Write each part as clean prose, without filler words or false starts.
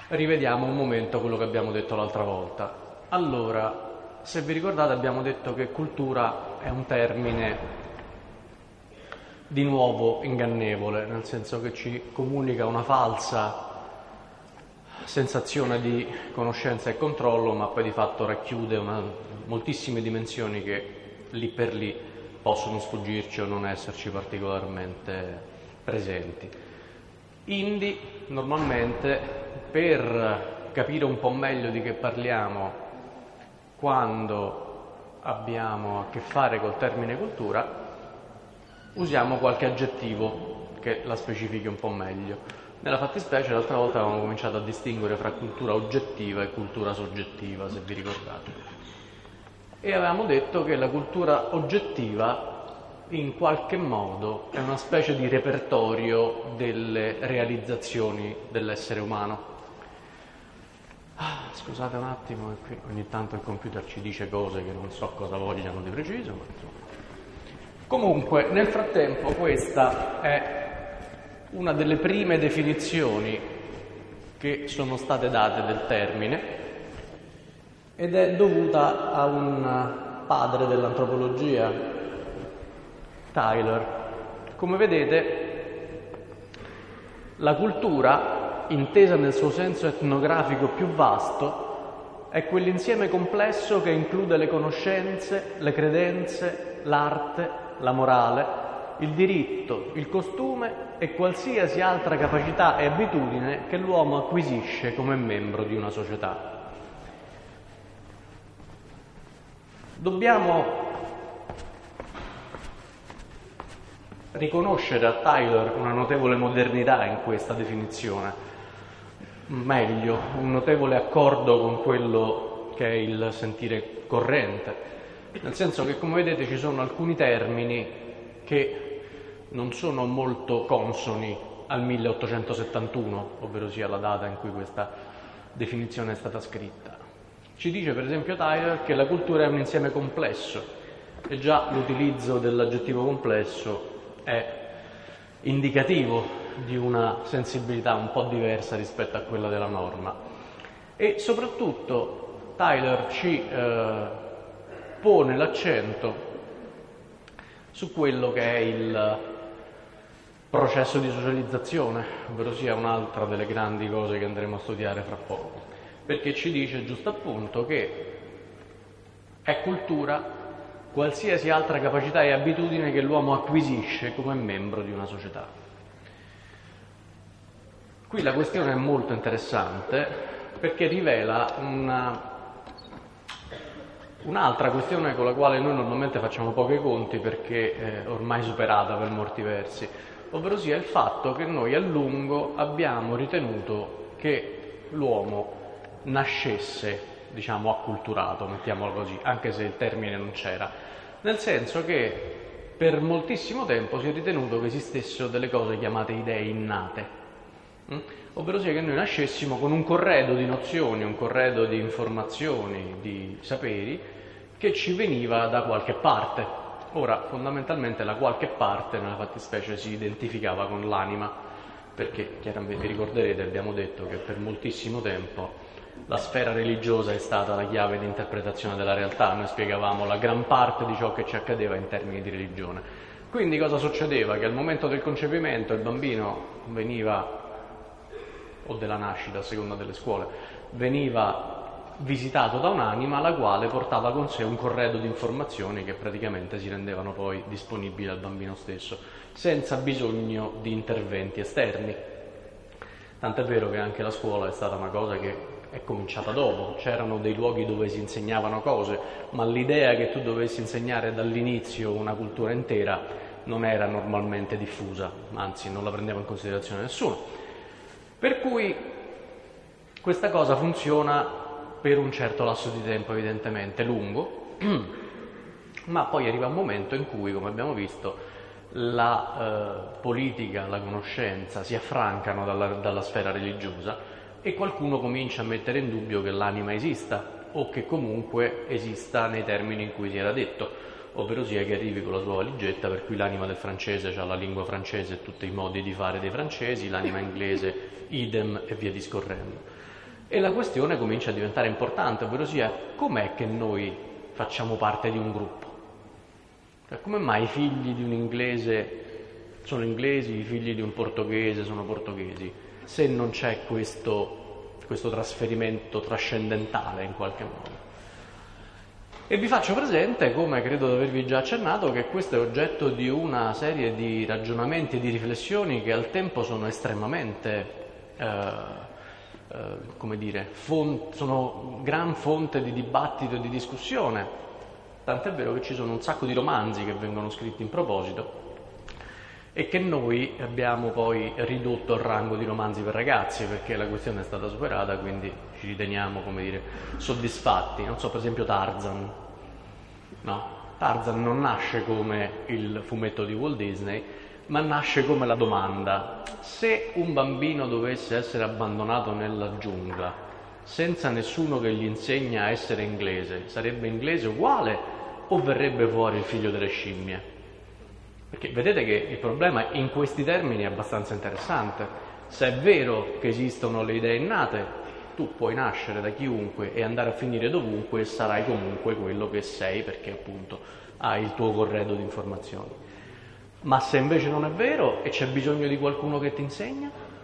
rivediamo un momento quello che abbiamo detto l'altra volta. Allora, se vi ricordate abbiamo detto che cultura è un termine di nuovo ingannevole, nel senso che ci comunica una falsa sensazione di conoscenza e controllo, ma poi di fatto racchiude moltissime dimensioni che lì per lì possono sfuggirci o non esserci particolarmente presenti. Indi, normalmente, per capire un po' meglio di che parliamo quando abbiamo a che fare col termine cultura, usiamo qualche aggettivo che la specifichi un po' meglio. Nella fattispecie l'altra volta avevamo cominciato a distinguere fra cultura oggettiva e cultura soggettiva, se vi ricordate. E avevamo detto che la cultura oggettiva in qualche modo è una specie di repertorio delle realizzazioni dell'essere umano. Scusate un attimo, qui ogni tanto il computer ci dice cose che non so cosa vogliano di preciso, ma insomma. Comunque, nel frattempo, questa è una delle prime definizioni che sono state date del termine ed è dovuta a un padre dell'antropologia, Tyler. Come vedete, la cultura, intesa nel suo senso etnografico più vasto, è quell'insieme complesso che include le conoscenze, le credenze, l'arte, la morale, il diritto, il costume e qualsiasi altra capacità e abitudine che l'uomo acquisisce come membro di una società. Dobbiamo riconoscere a Tyler una notevole modernità in questa definizione, meglio, un notevole accordo con quello che è il sentire corrente, nel senso che, come vedete, ci sono alcuni termini che non sono molto consoni al 1871, ovvero sia la data in cui questa definizione è stata scritta. Ci dice per esempio Tyler che la cultura è un insieme complesso e già l'utilizzo dell'aggettivo complesso è indicativo di una sensibilità un po' diversa rispetto a quella della norma. E soprattutto Tyler ci pone l'accento su quello che è il processo di socializzazione, ovvero sia un'altra delle grandi cose che andremo a studiare fra poco, perché ci dice giusto appunto che è cultura qualsiasi altra capacità e abitudine che l'uomo acquisisce come membro di una società. Qui la questione è molto interessante perché rivela un'altra questione con la quale noi normalmente facciamo pochi conti perché è ormai superata per molti versi, ovvero sia il fatto che noi a lungo abbiamo ritenuto che l'uomo nascesse, diciamo, acculturato, mettiamolo così, anche se il termine non c'era, nel senso che per moltissimo tempo si è ritenuto che esistessero delle cose chiamate idee innate, ovvero sia che noi nascessimo con un corredo di nozioni, un corredo di informazioni, di saperi che ci veniva da qualche parte. Ora, fondamentalmente la qualche parte nella fattispecie si identificava con l'anima, perché chiaramente vi ricorderete, abbiamo detto che per moltissimo tempo la sfera religiosa è stata la chiave di interpretazione della realtà. Noi spiegavamo la gran parte di ciò che ci accadeva in termini di religione. Quindi cosa succedeva? Che al momento del concepimento il bambino veniva, o della nascita a seconda delle scuole, veniva visitato da un'anima la quale portava con sé un corredo di informazioni che praticamente si rendevano poi disponibili al bambino stesso, senza bisogno di interventi esterni. Tant'è vero che anche la scuola è stata una cosa che è cominciata dopo, c'erano dei luoghi dove si insegnavano cose, ma l'idea che tu dovessi insegnare dall'inizio una cultura intera non era normalmente diffusa, anzi non la prendeva in considerazione nessuno. Per cui questa cosa funziona per un certo lasso di tempo evidentemente lungo, ma poi arriva un momento in cui, come abbiamo visto, la politica, la conoscenza si affrancano dalla sfera religiosa e qualcuno comincia a mettere in dubbio che l'anima esista o che comunque esista nei termini in cui si era detto, ovvero sia che arrivi con la sua valigetta per cui l'anima del francese ha la lingua francese e tutti i modi di fare dei francesi, l'anima inglese idem e via discorrendo. E la questione comincia a diventare importante, ovvero sia, com'è che noi facciamo parte di un gruppo? Cioè, come mai i figli di un inglese sono inglesi, i figli di un portoghese sono portoghesi, se non c'è questo trasferimento trascendentale in qualche modo? E vi faccio presente, come credo di avervi già accennato, che questo è oggetto di una serie di ragionamenti e di riflessioni che al tempo sono estremamente, sono gran fonte di dibattito e di discussione, tant'è vero che ci sono un sacco di romanzi che vengono scritti in proposito e che noi abbiamo poi ridotto al rango di romanzi per ragazzi, perché la questione è stata superata, quindi ci riteniamo, soddisfatti. Non so, per esempio Tarzan, no? Tarzan non nasce come il fumetto di Walt Disney, ma nasce come la domanda: se un bambino dovesse essere abbandonato nella giungla, senza nessuno che gli insegna a essere inglese, sarebbe inglese uguale o verrebbe fuori il figlio delle scimmie? Perché vedete che il problema in questi termini è abbastanza interessante. Se è vero che esistono le idee innate, tu puoi nascere da chiunque e andare a finire dovunque e sarai comunque quello che sei, perché appunto hai il tuo corredo di informazioni. Ma se invece non è vero e c'è bisogno di qualcuno che ti insegna,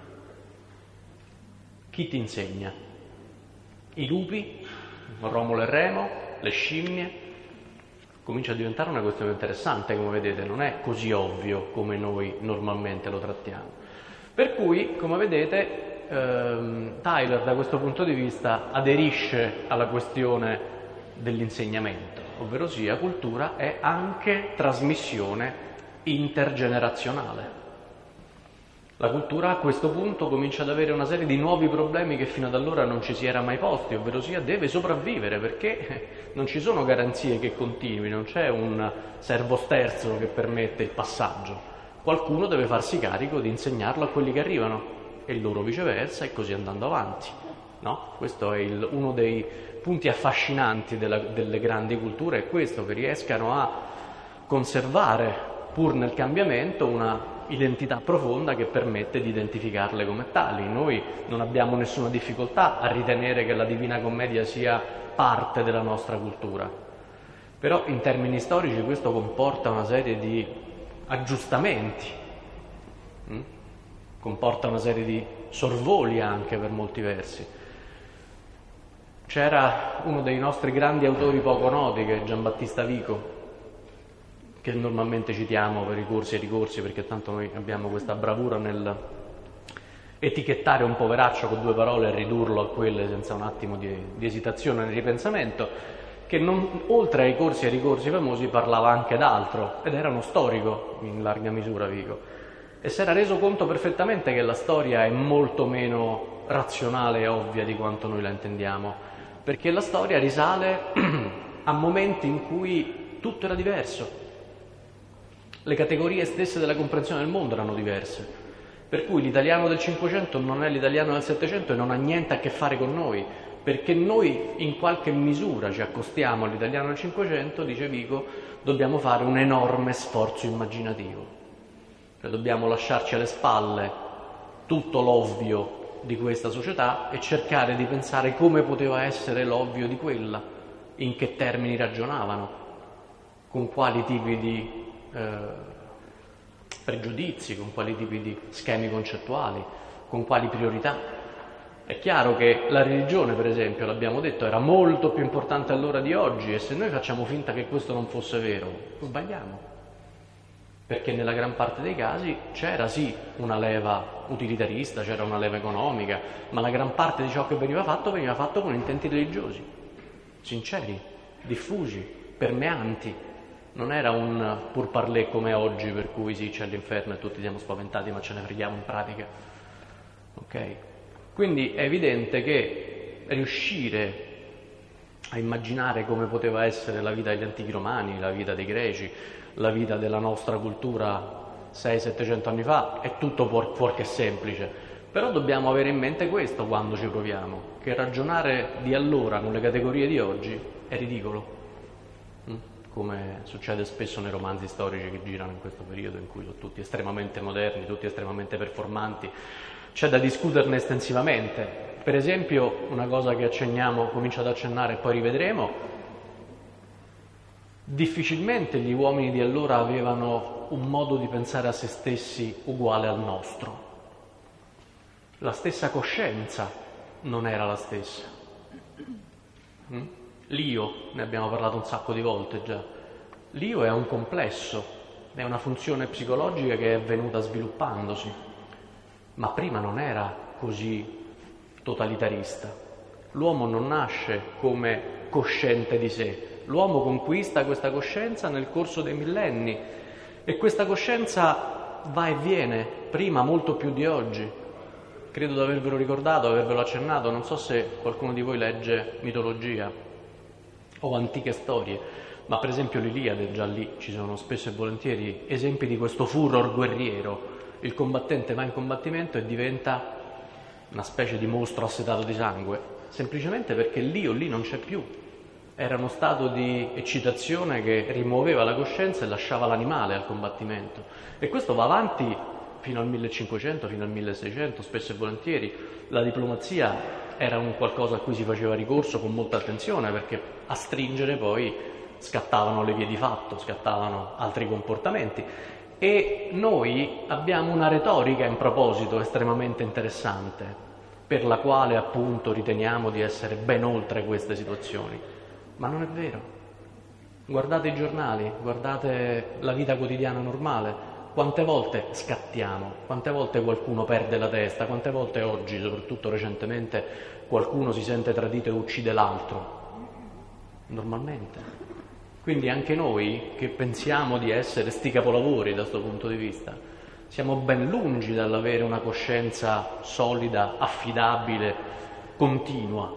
chi ti insegna? I lupi? Romolo e Remo? Le scimmie? Comincia a diventare una questione interessante, come vedete, non è così ovvio come noi normalmente lo trattiamo. Per cui, come vedete, Tyler da questo punto di vista aderisce alla questione dell'insegnamento, ovvero sia cultura è anche trasmissione intergenerazionale. La cultura a questo punto comincia ad avere una serie di nuovi problemi che fino ad allora non ci si era mai posti, ovvero sia deve sopravvivere, perché non ci sono garanzie che continui, non c'è un servosterzo che permette il passaggio. Qualcuno deve farsi carico di insegnarlo a quelli che arrivano e loro viceversa, e così andando avanti, no? Questo è uno dei punti affascinanti delle grandi culture, è questo, che riescano a conservare, pur nel cambiamento, una identità profonda che permette di identificarle come tali. Noi non abbiamo nessuna difficoltà a ritenere che la Divina Commedia sia parte della nostra cultura, però in termini storici questo comporta una serie di aggiustamenti, comporta una serie di sorvoli anche per molti versi. C'era uno dei nostri grandi autori poco noti, che è Giambattista Vico, che normalmente citiamo per i corsi e ricorsi, perché tanto noi abbiamo questa bravura nel etichettare un poveraccio con 2 parole e ridurlo a quelle senza un attimo di esitazione e di ripensamento, che oltre ai corsi e ricorsi famosi parlava anche d'altro, ed era uno storico in larga misura Vico, e si era reso conto perfettamente che la storia è molto meno razionale e ovvia di quanto noi la intendiamo, perché la storia risale a momenti in cui tutto era diverso. Le categorie stesse della comprensione del mondo erano diverse, per cui l'italiano del Cinquecento non è l'italiano del Settecento e non ha niente a che fare con noi, perché noi in qualche misura ci accostiamo all'italiano del Cinquecento, dice Vico, dobbiamo fare un enorme sforzo immaginativo, cioè dobbiamo lasciarci alle spalle tutto l'ovvio di questa società e cercare di pensare come poteva essere l'ovvio di quella, in che termini ragionavano, con quali tipi di pregiudizi, con quali tipi di schemi concettuali, con quali priorità. È chiaro che la religione, per esempio, l'abbiamo detto, era molto più importante all'ora di oggi, e se noi facciamo finta che questo non fosse vero, sbagliamo, perché nella gran parte dei casi c'era sì una leva utilitarista, c'era una leva economica, ma la gran parte di ciò che veniva fatto con intenti religiosi, sinceri, diffusi, permeanti. Non era un pur parler come oggi, per cui sì, c'è l'inferno e tutti siamo spaventati, ma ce ne freghiamo in pratica. Ok? Quindi è evidente che riuscire a immaginare come poteva essere la vita degli antichi romani, la vita dei greci, la vita della nostra cultura 600-700 anni fa è tutto fuorché semplice. Però dobbiamo avere in mente questo quando ci proviamo, che ragionare di allora con le categorie di oggi è ridicolo. Come succede spesso nei romanzi storici che girano in questo periodo, in cui sono tutti estremamente moderni, tutti estremamente performanti. C'è da discuterne estensivamente, Per esempio, una cosa che comincio ad accennare e poi rivedremo, difficilmente gli uomini di allora avevano un modo di pensare a se stessi uguale al nostro. La stessa coscienza non era la stessa. L'io, ne abbiamo parlato un sacco di volte già. L'io è un complesso, è una funzione psicologica che è venuta sviluppandosi, ma prima non era così totalitarista. L'uomo non nasce come cosciente di sé, l'uomo conquista questa coscienza nel corso dei millenni e questa coscienza va e viene, prima molto più di oggi. Credo di avervelo ricordato, avervelo accennato, non so se qualcuno di voi legge mitologia o antiche storie, ma per esempio l'Iliade, già lì ci sono spesso e volentieri esempi di questo furor guerriero. Il combattente va in combattimento e diventa una specie di mostro assetato di sangue, semplicemente perché l'io lì non c'è più. Era uno stato di eccitazione che rimuoveva la coscienza e lasciava l'animale al combattimento. E questo va avanti fino al 1500, fino al 1600, spesso e volentieri. La diplomazia era un qualcosa a cui si faceva ricorso con molta attenzione, perché a stringere poi scattavano le vie di fatto, scattavano altri comportamenti. E noi abbiamo una retorica in proposito estremamente interessante, per la quale appunto riteniamo di essere ben oltre queste situazioni. Ma non è vero. Guardate i giornali, guardate la vita quotidiana normale. Quante volte scattiamo, quante volte qualcuno perde la testa, quante volte oggi, soprattutto recentemente, qualcuno si sente tradito e uccide l'altro. Normalmente. Quindi anche noi, che pensiamo di essere sti capolavori da questo punto di vista, siamo ben lungi dall'avere una coscienza solida, affidabile, continua.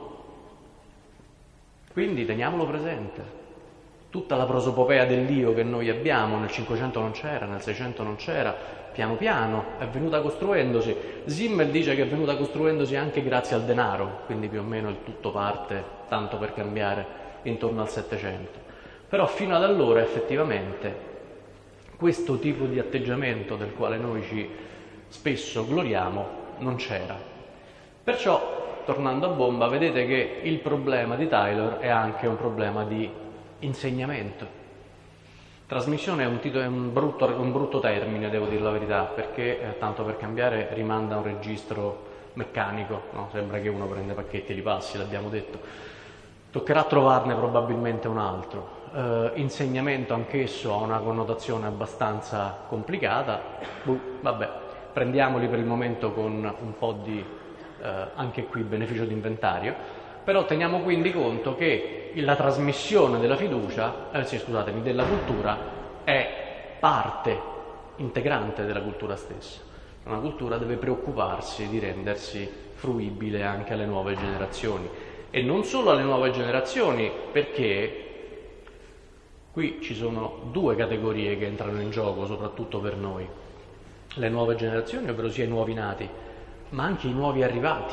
Quindi teniamolo presente. Tutta la prosopopea dell'io che noi abbiamo, nel 500 non c'era, nel 600 non c'era, piano piano è venuta costruendosi. Simmel dice che è venuta costruendosi anche grazie al denaro, quindi più o meno il tutto parte, tanto per cambiare, intorno al 700. Però fino ad allora effettivamente questo tipo di atteggiamento del quale noi ci spesso gloriamo non c'era. Perciò, tornando a bomba, vedete che il problema di Taylor è anche un problema di insegnamento. Trasmissione è un brutto termine, devo dire la verità, perché tanto per cambiare rimanda a un registro meccanico, no? Sembra che uno prende pacchetti e li passi, l'abbiamo detto. Toccherà trovarne probabilmente un altro. Insegnamento anch'esso ha una connotazione abbastanza complicata. Vabbè, prendiamoli per il momento con un po' di, anche qui, beneficio d'inventario. Però teniamo quindi conto che la trasmissione della fiducia, della cultura, è parte integrante della cultura stessa. Una cultura deve preoccuparsi di rendersi fruibile anche alle nuove generazioni. E non solo alle nuove generazioni, perché qui ci sono due categorie che entrano in gioco, soprattutto per noi. Le nuove generazioni, ovvero sia i nuovi nati, ma anche i nuovi arrivati.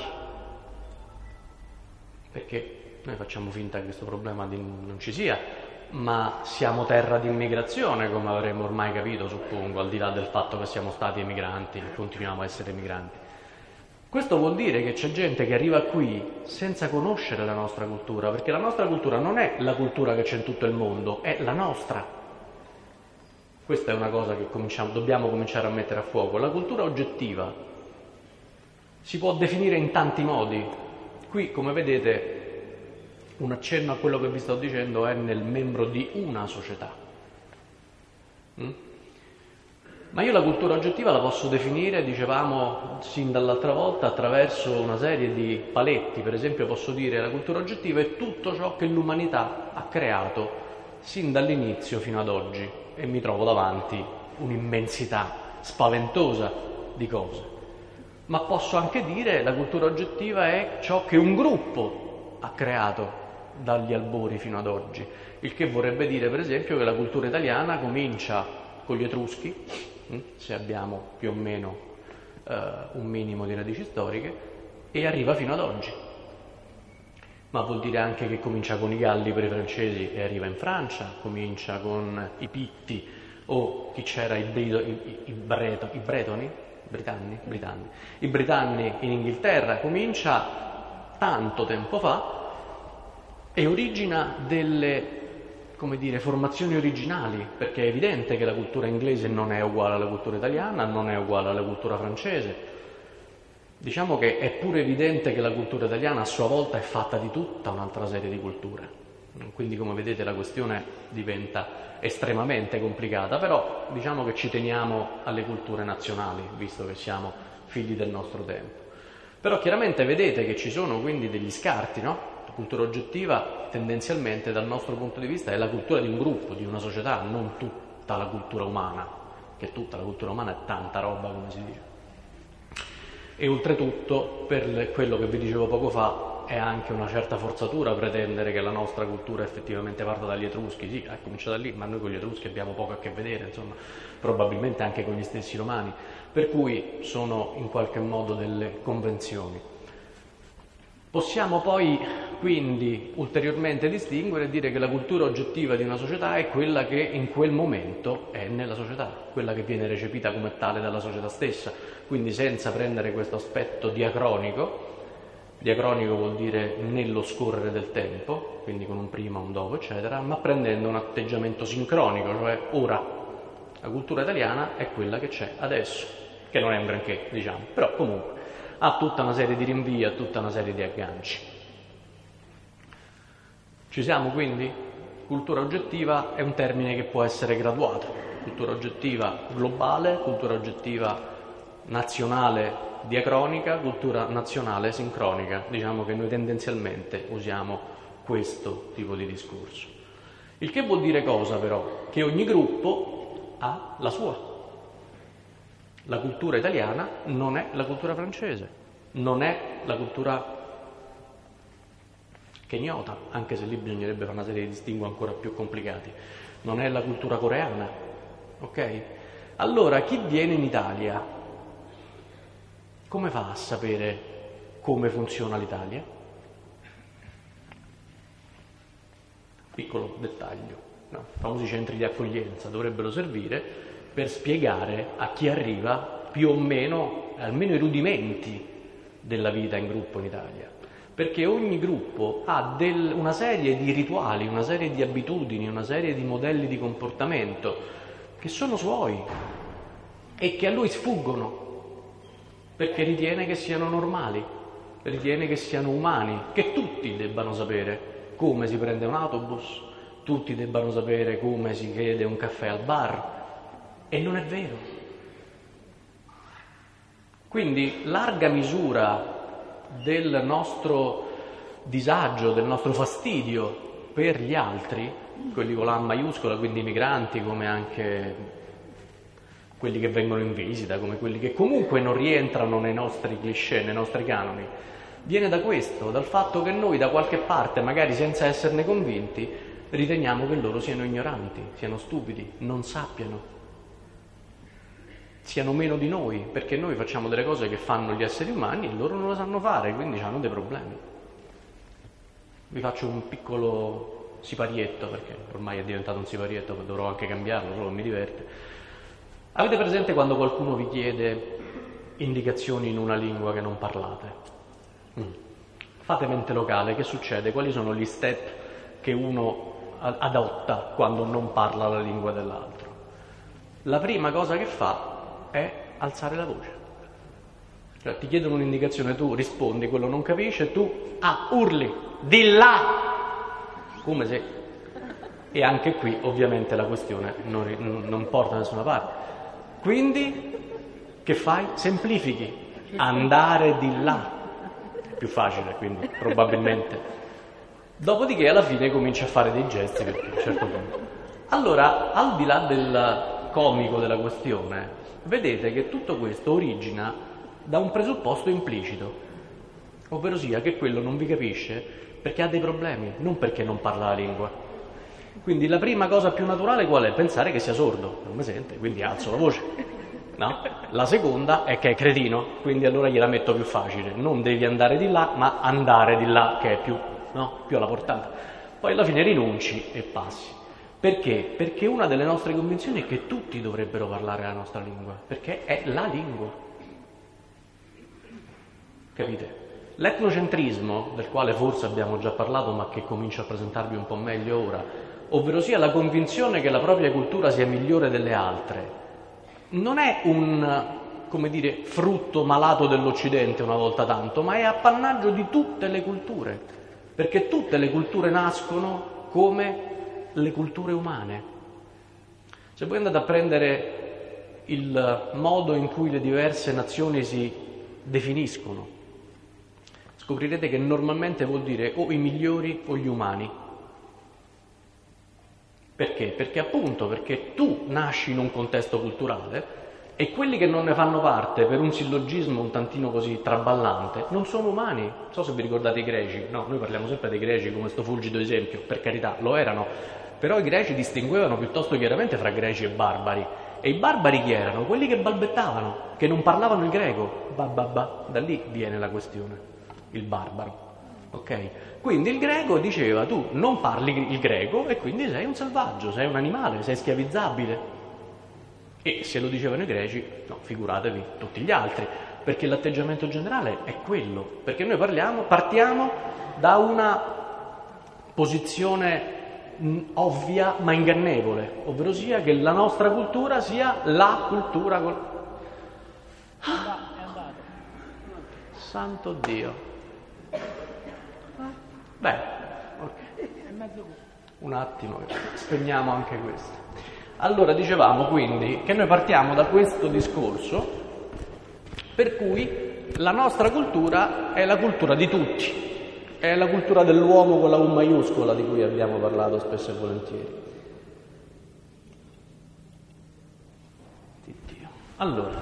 Perché noi facciamo finta che questo problema non ci sia, ma siamo terra di immigrazione, come avremmo ormai capito, suppongo, al di là del fatto che siamo stati emigranti e continuiamo a essere emigranti. Questo vuol dire che c'è gente che arriva qui senza conoscere la nostra cultura, perché la nostra cultura non è la cultura che c'è in tutto il mondo, è la nostra. Questa è una cosa che dobbiamo cominciare a mettere a fuoco. La cultura oggettiva si può definire in tanti modi. Qui, come vedete, un accenno a quello che vi sto dicendo è nel membro di una società. Ma io la cultura oggettiva la posso definire, dicevamo sin dall'altra volta, attraverso una serie di paletti. Per esempio posso dire che la cultura oggettiva è tutto ciò che l'umanità ha creato sin dall'inizio fino ad oggi, e mi trovo davanti un'immensità spaventosa di cose. Ma posso anche dire che la cultura oggettiva è ciò che un gruppo ha creato dagli albori fino ad oggi, il che vorrebbe dire per esempio che la cultura italiana comincia con gli Etruschi, se abbiamo più o meno un minimo di radici storiche, e arriva fino ad oggi. Ma vuol dire anche che comincia con i Galli per i francesi e arriva in Francia, comincia con i Pitti o chi c'era, i Bretoni, i Britanni in Inghilterra, comincia tanto tempo fa e origina delle, come dire, formazioni originali, perché è evidente che la cultura inglese non è uguale alla cultura italiana, non è uguale alla cultura francese. Diciamo che è pure evidente che la cultura italiana a sua volta è fatta di tutta un'altra serie di culture. Quindi, come vedete, la questione diventa estremamente complicata, però diciamo che ci teniamo alle culture nazionali, visto che siamo figli del nostro tempo. Però chiaramente vedete che ci sono quindi degli scarti, no? La cultura oggettiva tendenzialmente dal nostro punto di vista è la cultura di un gruppo, di una società, non tutta la cultura umana, che tutta la cultura umana è tanta roba, come si dice. E oltretutto, per quello che vi dicevo poco fa, è anche una certa forzatura pretendere che la nostra cultura effettivamente parta dagli Etruschi. Sì, è cominciata lì, ma noi con gli Etruschi abbiamo poco a che vedere, insomma, probabilmente anche con gli stessi Romani, per cui sono in qualche modo delle convenzioni. Possiamo poi quindi ulteriormente distinguere e dire che la cultura oggettiva di una società è quella che in quel momento è nella società, quella che viene recepita come tale dalla società stessa, quindi senza prendere questo aspetto diacronico vuol dire nello scorrere del tempo, quindi con un prima, un dopo, eccetera, ma prendendo un atteggiamento sincronico, cioè ora. La cultura italiana è quella che c'è adesso, che non è un granché, diciamo, però comunque ha tutta una serie di rinvii, ha tutta una serie di agganci. Ci siamo quindi? Cultura oggettiva è un termine che può essere graduato. Cultura oggettiva globale, cultura oggettiva nazionale diacronica, cultura nazionale sincronica. Diciamo che noi tendenzialmente usiamo questo tipo di discorso. Il che vuol dire cosa però? Che ogni gruppo ha la sua. La cultura italiana non è la cultura francese, non è la cultura kenyota, anche se lì bisognerebbe fare una serie di distinguo ancora più complicati, non è la cultura coreana, ok? Allora, chi viene in Italia, come fa a sapere come funziona l'Italia? Piccolo dettaglio, no? I famosi centri di accoglienza dovrebbero servire per spiegare a chi arriva più o meno, almeno i rudimenti della vita in gruppo in Italia, perché ogni gruppo ha una serie di rituali, una serie di abitudini, una serie di modelli di comportamento che sono suoi e che a lui sfuggono, perché ritiene che siano normali, ritiene che siano umani, che tutti debbano sapere come si prende un autobus, tutti debbano sapere come si chiede un caffè al bar, e non è vero. Quindi larga misura del nostro disagio, del nostro fastidio per gli altri, quelli con la maiuscola, quindi i migranti, come anche quelli che vengono in visita, come quelli che comunque non rientrano nei nostri cliché, nei nostri canoni, viene da questo, dal fatto che noi da qualche parte, magari senza esserne convinti, riteniamo che loro siano ignoranti, siano stupidi, non sappiano, siano meno di noi, perché noi facciamo delle cose che fanno gli esseri umani e loro non le sanno fare, quindi hanno dei problemi. Vi faccio un piccolo siparietto, perché ormai è diventato un siparietto, dovrò anche cambiarlo, solo mi diverte. Avete presente quando qualcuno vi chiede indicazioni in una lingua che non parlate? Fate mente locale, che succede? Quali sono gli step che uno adotta quando non parla la lingua dell'altro? La prima cosa che fa è alzare la voce. Cioè, ti chiedono un'indicazione, tu rispondi, quello non capisce, tu urli, di là! Come se... E anche qui ovviamente la questione non porta da nessuna parte. Quindi, che fai? Semplifichi. Andare di là. È più facile, quindi, probabilmente. Dopodiché, alla fine, cominci a fare dei gesti, perché a un certo punto... Allora, al di là del comico della questione, vedete che tutto questo origina da un presupposto implicito, ovvero sia che quello non vi capisce perché ha dei problemi, non perché non parla la lingua. Quindi la prima cosa più naturale qual è? Pensare che sia sordo, non mi sente, quindi alzo la voce, no? La seconda è che è cretino, quindi allora gliela metto più facile, non devi andare di là, ma andare di là, che è più alla portata. Poi alla fine rinunci e passi. Perché? Perché una delle nostre convinzioni è che tutti dovrebbero parlare la nostra lingua, perché è la lingua. Capite? L'etnocentrismo, del quale forse abbiamo già parlato ma che comincio a presentarvi un po' meglio ora, ovvero sia la convinzione che la propria cultura sia migliore delle altre, non è un, come dire, frutto malato dell'Occidente una volta tanto, ma è appannaggio di tutte le culture, perché tutte le culture nascono come le culture umane. Se voi andate a prendere il modo in cui le diverse nazioni si definiscono, scoprirete che normalmente vuol dire o i migliori o gli umani. Perché? Perché tu nasci in un contesto culturale e quelli che non ne fanno parte, per un sillogismo un tantino così traballante, non sono umani. Non so se vi ricordate i greci, no, noi parliamo sempre dei greci come sto fulgido esempio, per carità, lo erano, però i greci distinguevano piuttosto chiaramente fra greci e barbari. E i barbari chi erano? Quelli che balbettavano, che non parlavano il greco. Da lì viene la questione. Il barbaro, ok? Quindi il greco diceva tu non parli il greco e quindi sei un selvaggio, sei un animale, sei schiavizzabile. E se lo dicevano i greci, no, figuratevi tutti gli altri, perché l'atteggiamento generale è quello, perché noi partiamo da una posizione ovvia ma ingannevole, ovvero sia che la nostra cultura sia la cultura Santo Dio. Beh, ok. Un attimo, spegniamo anche questo. Allora, dicevamo quindi che noi partiamo da questo discorso per cui la nostra cultura è la cultura di tutti, è la cultura dell'uomo con la U maiuscola di cui abbiamo parlato spesso e volentieri. Di Dio. Allora,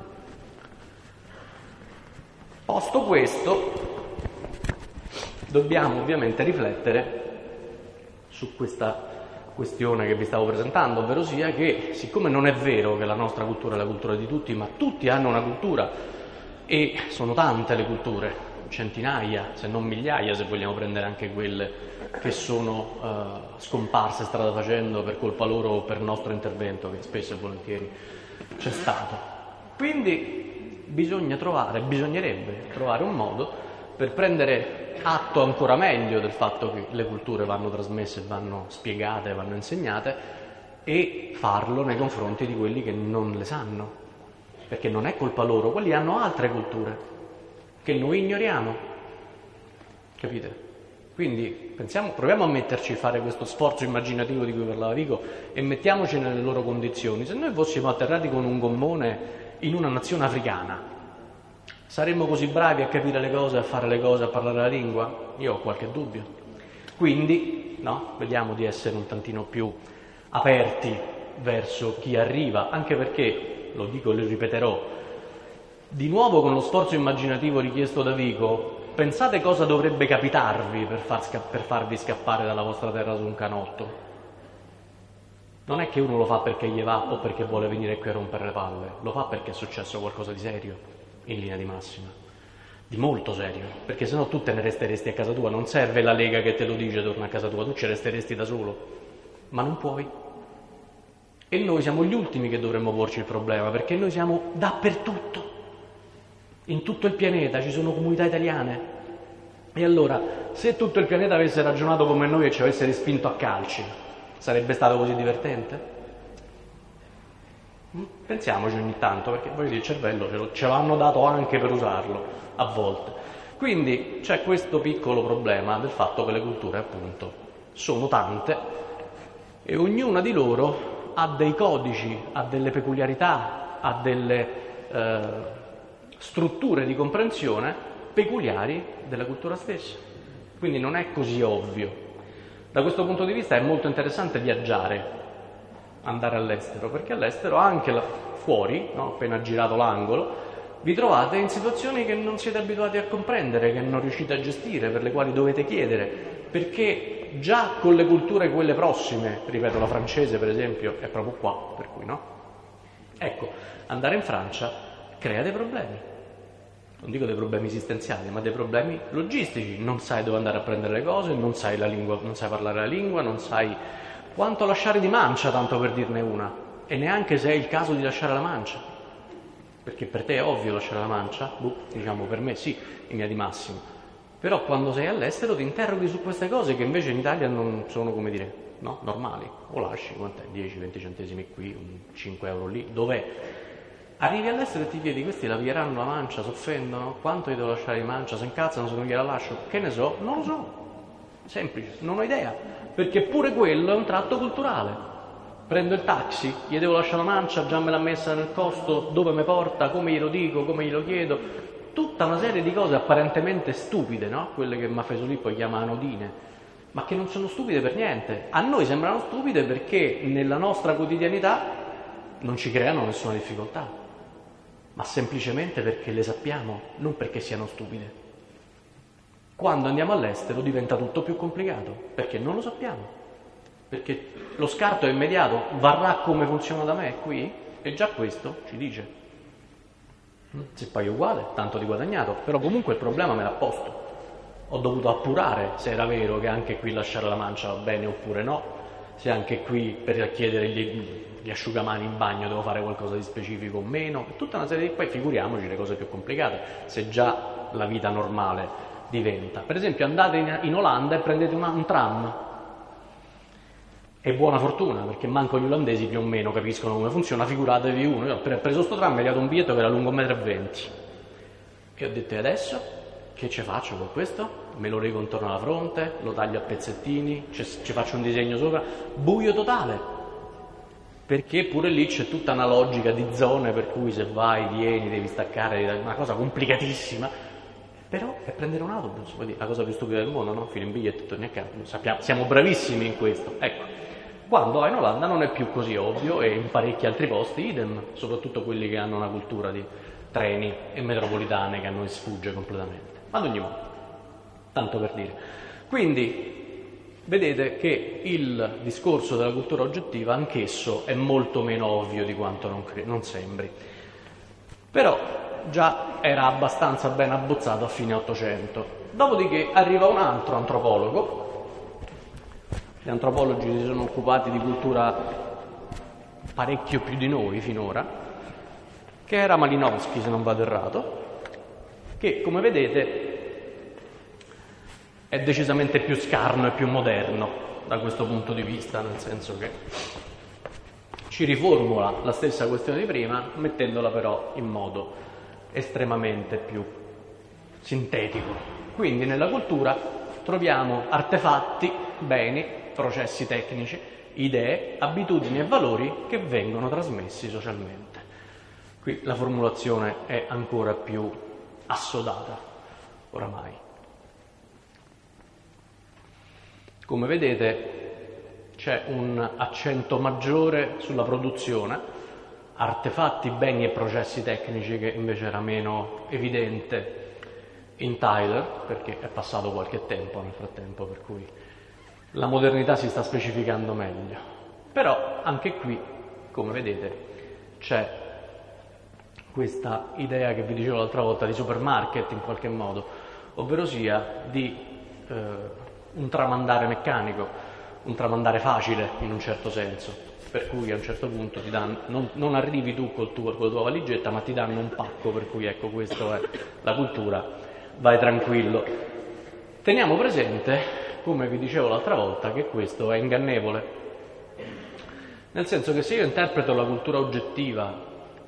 posto questo, dobbiamo ovviamente riflettere su questa questione che vi stavo presentando, ovvero sia che siccome non è vero che la nostra cultura è la cultura di tutti, ma tutti hanno una cultura e sono tante le culture, centinaia, se non migliaia, se vogliamo prendere anche quelle che sono scomparse strada facendo per colpa loro o per nostro intervento, che spesso e volentieri c'è stato. Quindi bisognerebbe trovare un modo per prendere atto ancora meglio del fatto che le culture vanno trasmesse, vanno spiegate, vanno insegnate e farlo nei confronti di quelli che non le sanno, perché non è colpa loro, quelli hanno altre culture che noi ignoriamo, capite? Quindi proviamo a metterci a fare questo sforzo immaginativo di cui parlava Vico e mettiamoci nelle loro condizioni. Se noi fossimo atterrati con un gommone in una nazione africana, saremmo così bravi a capire le cose, a fare le cose, a parlare la lingua? Io ho qualche dubbio. Quindi, no, vediamo di essere un tantino più aperti verso chi arriva, anche perché, lo dico e lo ripeterò, di nuovo con lo sforzo immaginativo richiesto da Vico, pensate cosa dovrebbe capitarvi per farvi scappare dalla vostra terra su un canotto. Non è che uno lo fa perché gli va o perché vuole venire qui a rompere le palle, lo fa perché è successo qualcosa di serio. In linea di massima, di molto serio, perché sennò tu te ne resteresti a casa tua, non serve la Lega che te lo dice torna a casa tua, tu ci resteresti da solo, ma non puoi. E noi siamo gli ultimi che dovremmo porci il problema, perché noi siamo dappertutto, in tutto il pianeta ci sono comunità italiane. E allora, se tutto il pianeta avesse ragionato come noi e ci avesse respinto a calci, sarebbe stato così divertente? Pensiamoci ogni tanto, perché poi il cervello ce l'hanno dato anche per usarlo a volte. Quindi c'è questo piccolo problema del fatto che le culture appunto sono tante e ognuna di loro ha dei codici, ha delle peculiarità, ha delle strutture di comprensione peculiari della cultura stessa. Quindi non è così ovvio. Da questo punto di vista è molto interessante viaggiare, andare all'estero, perché all'estero anche fuori, no, appena girato l'angolo, vi trovate in situazioni che non siete abituati a comprendere, che non riuscite a gestire, per le quali dovete chiedere, perché già con le culture quelle prossime, ripeto la francese per esempio, è proprio qua, per cui no? Ecco, andare in Francia crea dei problemi, non dico dei problemi esistenziali, ma dei problemi logistici, non sai dove andare a prendere le cose, non sai la lingua, non sai parlare la lingua, non sai quanto lasciare di mancia, tanto per dirne una, e neanche se è il caso di lasciare la mancia. perché per te è ovvio lasciare la mancia, diciamo per me sì, in linea di massimo, però quando sei all'estero ti interroghi su queste cose che invece in Italia non sono, come dire, no, normali, o lasci, quant'è, 10-20 centesimi qui, 5 euro lì, dov'è? Arrivi all'estero e ti chiedi, questi la piglieranno la mancia, si offendono? Quanto gli devo lasciare di mancia? Se incazzano, se non gliela lascio? Che ne so? Non lo so. Semplice, non ho idea. Perché pure quello è un tratto culturale. Prendo il taxi, gli devo lasciare la mancia, già me l'ha messa nel costo, dove mi porta, come glielo dico, come glielo chiedo. Tutta una serie di cose apparentemente stupide, no? Quelle che Maffesoli poi chiama anodine, ma che non sono stupide per niente. A noi sembrano stupide perché nella nostra quotidianità non ci creano nessuna difficoltà, ma semplicemente perché le sappiamo, non perché siano stupide. Quando andiamo all'estero diventa tutto più complicato, perché non lo sappiamo, perché lo scarto è immediato, varrà come funziona da me qui? E già questo ci dice. Se poi è uguale, tanto di guadagnato, però comunque il problema me l'ha posto. Ho dovuto appurare se era vero che anche qui lasciare la mancia va bene oppure no, se anche qui per chiedere gli asciugamani in bagno devo fare qualcosa di specifico o meno, tutta una serie di... Poi figuriamoci le cose più complicate, se già la vita normale diventa. Per esempio andate in Olanda e prendete un tram, è buona fortuna perché manco gli olandesi più o meno capiscono come funziona, figuratevi uno. Io ho preso sto tram e mi ha dato un biglietto che era lungo 1,20 m e ho detto, e adesso che ci faccio con questo? Me lo rego intorno alla fronte, lo taglio a pezzettini, ci faccio un disegno sopra, buio totale, perché pure lì c'è tutta una logica di zone per cui se vai, vieni, devi staccare, una cosa complicatissima, però è prendere un autobus, vuol dire, la cosa più stupida del mondo, no? Fili in biglietto e torni a casa, siamo bravissimi in questo, ecco. Quando vai in Olanda non è più così ovvio e in parecchi altri posti idem, soprattutto quelli che hanno una cultura di treni e metropolitane che a noi sfugge completamente. Ad ogni modo, tanto per dire. Quindi vedete che il discorso della cultura oggettiva anch'esso è molto meno ovvio di quanto non sembri. Però già era abbastanza ben abbozzato a fine Ottocento. Dopodiché arriva un altro antropologo. Gli antropologi si sono occupati di cultura parecchio più di noi finora, che era Malinowski, se non vado errato, che come vedete è decisamente più scarno e più moderno da questo punto di vista, nel senso che ci riformula la stessa questione di prima, mettendola però in modo estremamente più sintetico. Quindi nella cultura troviamo artefatti, beni, processi tecnici, idee, abitudini e valori che vengono trasmessi socialmente. Qui la formulazione è ancora più assodata, oramai. Come vedete c'è un accento maggiore sulla produzione, artefatti, beni e processi tecnici, che invece era meno evidente in Tyler, perché è passato qualche tempo nel frattempo, per cui la modernità si sta specificando meglio. Però anche qui, come vedete, c'è questa idea che vi dicevo l'altra volta di supermarket in qualche modo, ovvero sia di un tramandare meccanico, un tramandare facile in un certo senso, per cui a un certo punto ti danno, non arrivi tu con la tua valigetta, ma ti danno un pacco, per cui ecco, questa è la cultura, vai tranquillo. Teniamo presente, come vi dicevo l'altra volta, che questo è ingannevole, nel senso che se io interpreto la cultura oggettiva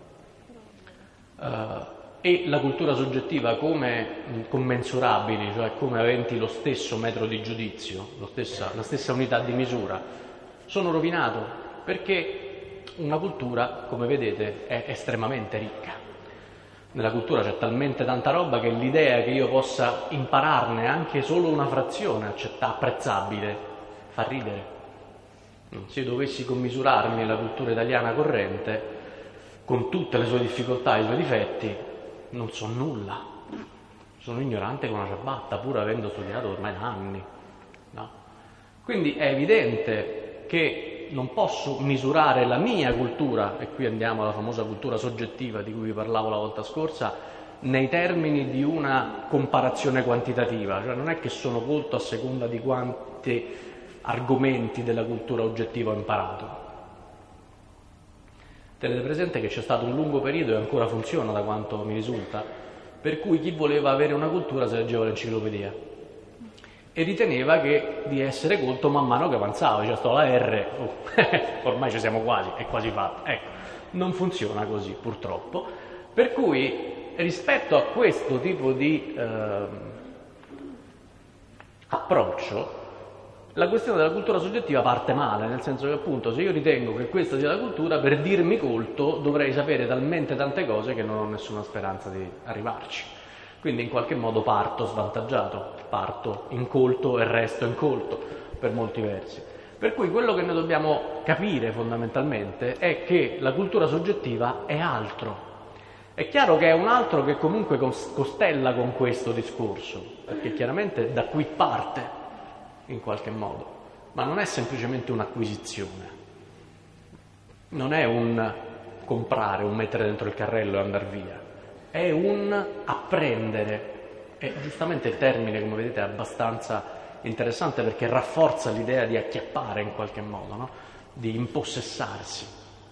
e la cultura soggettiva come commensurabili, cioè come aventi lo stesso metro di giudizio, la stessa unità di misura, sono rovinato, perché una cultura, come vedete, è estremamente ricca. Nella cultura c'è talmente tanta roba che l'idea che io possa impararne anche solo una frazione apprezzabile fa ridere. Se io dovessi commisurarmi la cultura italiana corrente, con tutte le sue difficoltà e i suoi difetti, non so nulla. Sono ignorante come una ciabatta, pur avendo studiato ormai da anni. No? Quindi è evidente che non posso misurare la mia cultura, e qui andiamo alla famosa cultura soggettiva di cui vi parlavo la volta scorsa, nei termini di una comparazione quantitativa, cioè non è che sono colto a seconda di quanti argomenti della cultura oggettiva ho imparato. Tenete presente che c'è stato un lungo periodo, e ancora funziona da quanto mi risulta, per cui chi voleva avere una cultura si leggeva l'enciclopedia e riteneva di essere colto man mano che avanzava, cioè sto alla R, ormai ci siamo quasi, è quasi fatto. Ecco, non funziona così purtroppo, per cui rispetto a questo tipo di approccio, la questione della cultura soggettiva parte male, nel senso che appunto se io ritengo che questa sia la cultura, per dirmi colto dovrei sapere talmente tante cose che non ho nessuna speranza di arrivarci. Quindi in qualche modo parto svantaggiato, parto incolto e resto incolto per molti versi. Per cui quello che noi dobbiamo capire fondamentalmente è che la cultura soggettiva è altro. È chiaro che è un altro che comunque costella con questo discorso, perché chiaramente da qui parte in qualche modo, ma non è semplicemente un'acquisizione, non è un comprare, un mettere dentro il carrello e andare via, è un apprendere. E giustamente il termine, come vedete, è abbastanza interessante perché rafforza l'idea di acchiappare in qualche modo, no? Di impossessarsi.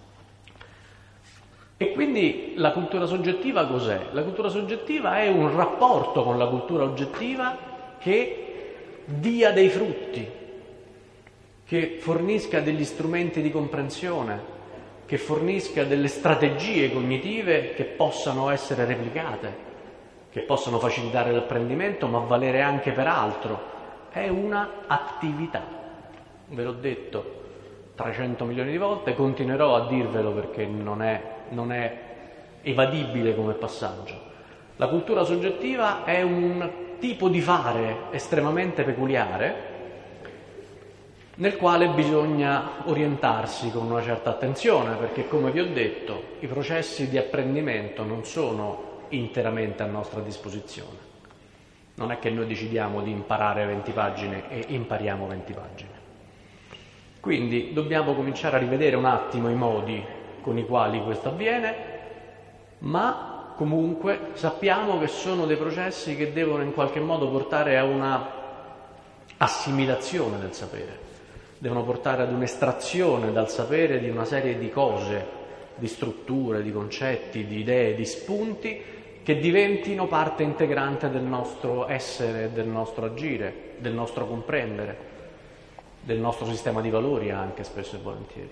E quindi la cultura soggettiva cos'è? La cultura soggettiva è un rapporto con la cultura oggettiva che dia dei frutti, che fornisca degli strumenti di comprensione, che fornisca delle strategie cognitive che possano essere replicate, che possano facilitare l'apprendimento, ma valere anche per altro. È una attività. Ve l'ho detto 300 milioni di volte, continuerò a dirvelo perché non è evadibile come passaggio. La cultura soggettiva è un tipo di fare estremamente peculiare nel quale bisogna orientarsi con una certa attenzione, perché come vi ho detto i processi di apprendimento non sono interamente a nostra disposizione. Non è che noi decidiamo di imparare 20 pagine e impariamo 20 pagine. Quindi dobbiamo cominciare a rivedere un attimo i modi con i quali questo avviene, ma comunque sappiamo che sono dei processi che devono in qualche modo portare a una assimilazione del sapere, devono portare ad un'estrazione dal sapere di una serie di cose, di strutture, di concetti, di idee, di spunti che diventino parte integrante del nostro essere, del nostro agire, del nostro comprendere, del nostro sistema di valori anche spesso e volentieri.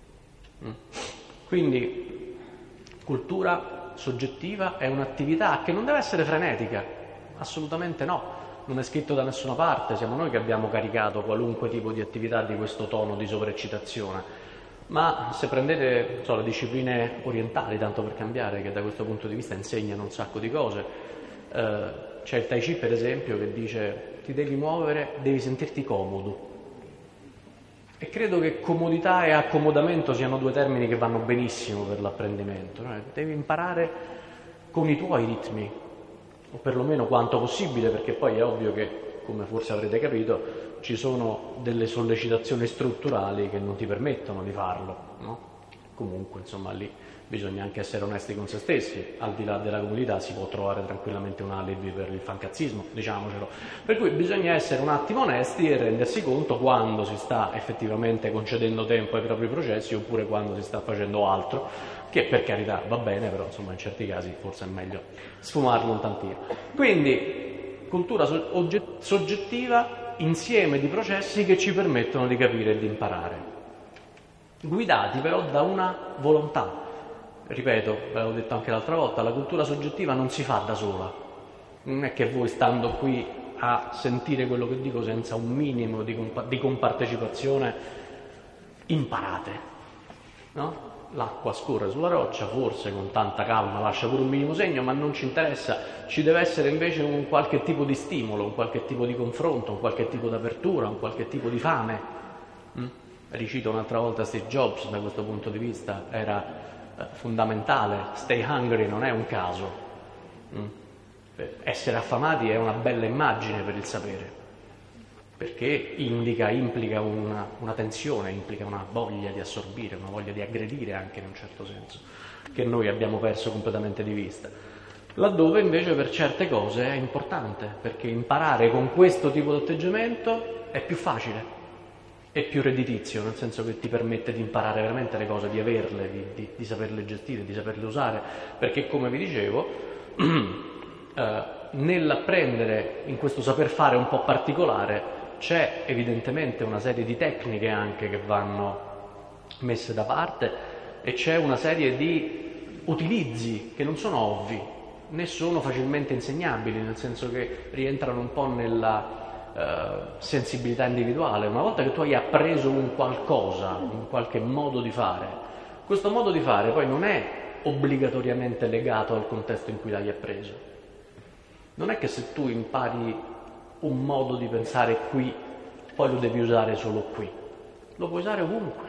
Quindi cultura soggettiva è un'attività che non deve essere frenetica, assolutamente no, non è scritto da nessuna parte, siamo noi che abbiamo caricato qualunque tipo di attività di questo tono di sovraeccitazione, ma se prendete le discipline orientali, tanto per cambiare, che da questo punto di vista insegnano un sacco di cose, c'è il Tai Chi per esempio che dice ti devi muovere, devi sentirti comodo. E credo che comodità e accomodamento siano due termini che vanno benissimo per l'apprendimento. Devi imparare con i tuoi ritmi, o perlomeno quanto possibile, perché poi è ovvio che, come forse avrete capito, ci sono delle sollecitazioni strutturali che non ti permettono di farlo, no? Comunque, insomma, lì bisogna anche essere onesti con se stessi, al di là della comunità si può trovare tranquillamente un alibi per il fancazzismo, diciamocelo. Per cui bisogna essere un attimo onesti e rendersi conto quando si sta effettivamente concedendo tempo ai propri processi oppure quando si sta facendo altro, che per carità va bene, però insomma in certi casi forse è meglio sfumarlo un tantino. Quindi cultura soggettiva, insieme di processi che ci permettono di capire e di imparare, guidati però da una volontà. Ripeto, ve l'avevo detto anche l'altra volta, la cultura soggettiva non si fa da sola. Non è che voi stando qui a sentire quello che dico senza un minimo di compartecipazione imparate, no? L'acqua scorre sulla roccia, forse con tanta calma lascia pure un minimo segno, ma non ci interessa, ci deve essere invece un qualche tipo di stimolo, un qualche tipo di confronto, un qualche tipo di apertura, un qualche tipo di fame. Ricito un'altra volta Steve Jobs, da questo punto di vista era fondamentale, stay hungry non è un caso. Essere affamati è una bella immagine per il sapere, perché implica una tensione, implica una voglia di assorbire, una voglia di aggredire anche in un certo senso, che noi abbiamo perso completamente di vista. Laddove invece per certe cose è importante, perché imparare con questo tipo di atteggiamento è più facile. è più redditizio, nel senso che ti permette di imparare veramente le cose, di averle, di saperle gestire, di saperle usare, perché come vi dicevo, nell'apprendere in questo saper fare un po' particolare c'è evidentemente una serie di tecniche anche che vanno messe da parte e c'è una serie di utilizzi che non sono ovvi, né sono facilmente insegnabili, nel senso che rientrano un po' nella sensibilità individuale. Una volta che tu hai appreso un qualcosa, un qualche modo di fare, questo modo di fare poi non è obbligatoriamente legato al contesto in cui l'hai appreso. Non è che se tu impari un modo di pensare qui, poi lo devi usare solo qui. Lo puoi usare ovunque.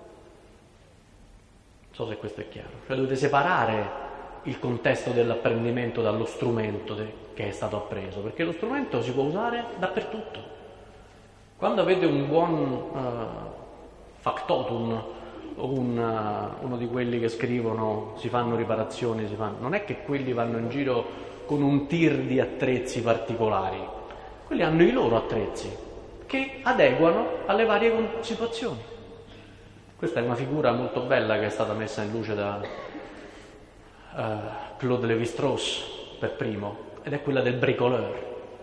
Non so se questo è chiaro. Cioè dovete separare il contesto dell'apprendimento dallo strumento che è stato appreso, perché lo strumento si può usare dappertutto. Quando avete un buon factotum, o uno di quelli che scrivono si fanno riparazioni, non è che quelli vanno in giro con un tir di attrezzi particolari, quelli hanno i loro attrezzi che adeguano alle varie situazioni. Questa è una figura molto bella che è stata messa in luce da Claude Lévi-Strauss per primo, ed è quella del bricoleur.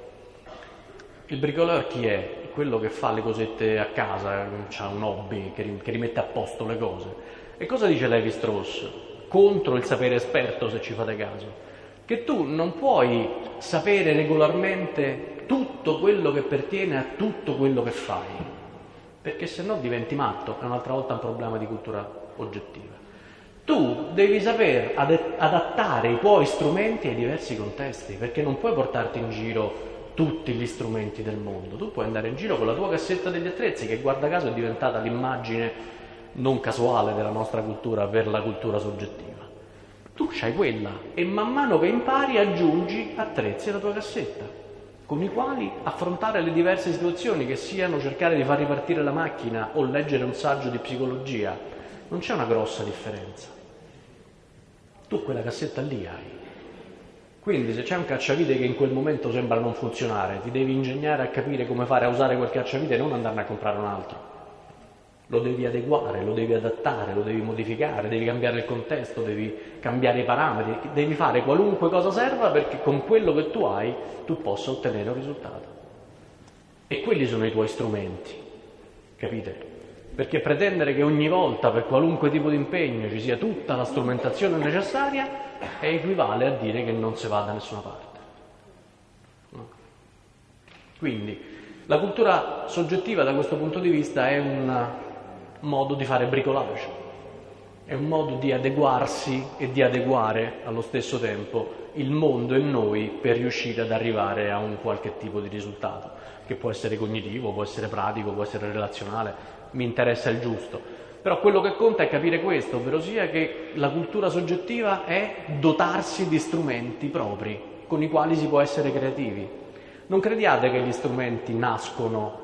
Il bricoleur chi è? Quello che fa le cosette a casa, ha un hobby, che rimette a posto le cose. E cosa dice Lévi-Strauss? Contro il sapere esperto, se ci fate caso. Che tu non puoi sapere regolarmente tutto quello che pertiene a tutto quello che fai, perché se no diventi matto, è un'altra volta un problema di cultura oggettiva. Tu devi saper adattare i tuoi strumenti ai diversi contesti, perché non puoi portarti in giro tutti gli strumenti del mondo. Tu puoi andare in giro con la tua cassetta degli attrezzi, che guarda caso è diventata l'immagine non casuale della nostra cultura per la cultura soggettiva. Tu c'hai quella e man mano che impari aggiungi attrezzi alla tua cassetta, con i quali affrontare le diverse situazioni, che siano cercare di far ripartire la macchina o leggere un saggio di psicologia. Non c'è una grossa differenza. Tu quella cassetta lì hai. Quindi se c'è un cacciavite che in quel momento sembra non funzionare, ti devi ingegnare a capire come fare a usare quel cacciavite e non andarne a comprare un altro. Lo devi adeguare, lo devi adattare, lo devi modificare, devi cambiare il contesto, devi cambiare i parametri, devi fare qualunque cosa serva perché con quello che tu hai tu possa ottenere un risultato. E quelli sono i tuoi strumenti, capite? Perché pretendere che ogni volta per qualunque tipo di impegno ci sia tutta la strumentazione necessaria equivale a dire che non si va da nessuna parte. No. Quindi la cultura soggettiva da questo punto di vista è un modo di fare bricolage, è un modo di adeguarsi e di adeguare allo stesso tempo il mondo e noi per riuscire ad arrivare a un qualche tipo di risultato, che può essere cognitivo, può essere pratico, può essere relazionale, mi interessa il giusto. Però quello che conta è capire questo, ovvero sia che la cultura soggettiva è dotarsi di strumenti propri con i quali si può essere creativi. Non crediate che gli strumenti nascono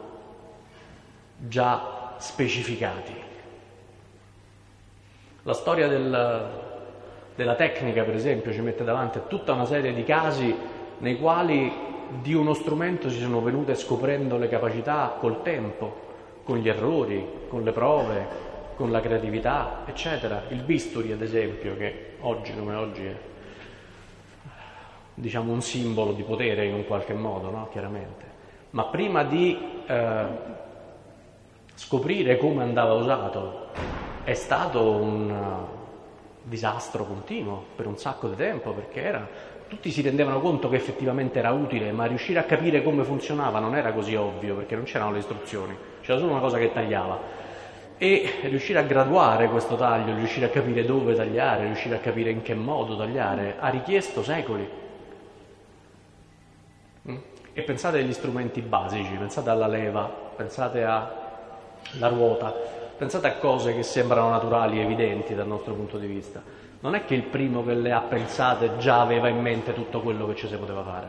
già specificati. La storia della tecnica, per esempio, ci mette davanti a tutta una serie di casi nei quali di uno strumento si sono venute scoprendo le capacità col tempo, con gli errori, con le prove, con la creatività, eccetera. Il bisturi, ad esempio, che oggi come oggi è, diciamo, un simbolo di potere in un qualche modo, no? Chiaramente. Ma prima di scoprire come andava usato è stato un disastro continuo per un sacco di tempo, perché tutti si rendevano conto che effettivamente era utile, ma riuscire a capire come funzionava non era così ovvio, perché non c'erano le istruzioni, c'era solo una cosa che tagliava. E riuscire a graduare questo taglio, riuscire a capire dove tagliare, riuscire a capire in che modo tagliare, ha richiesto secoli. E pensate agli strumenti basici, pensate alla leva, pensate alla ruota, pensate a cose che sembrano naturali, evidenti dal nostro punto di vista. Non è che il primo che le ha pensate già aveva in mente tutto quello che ci si poteva fare.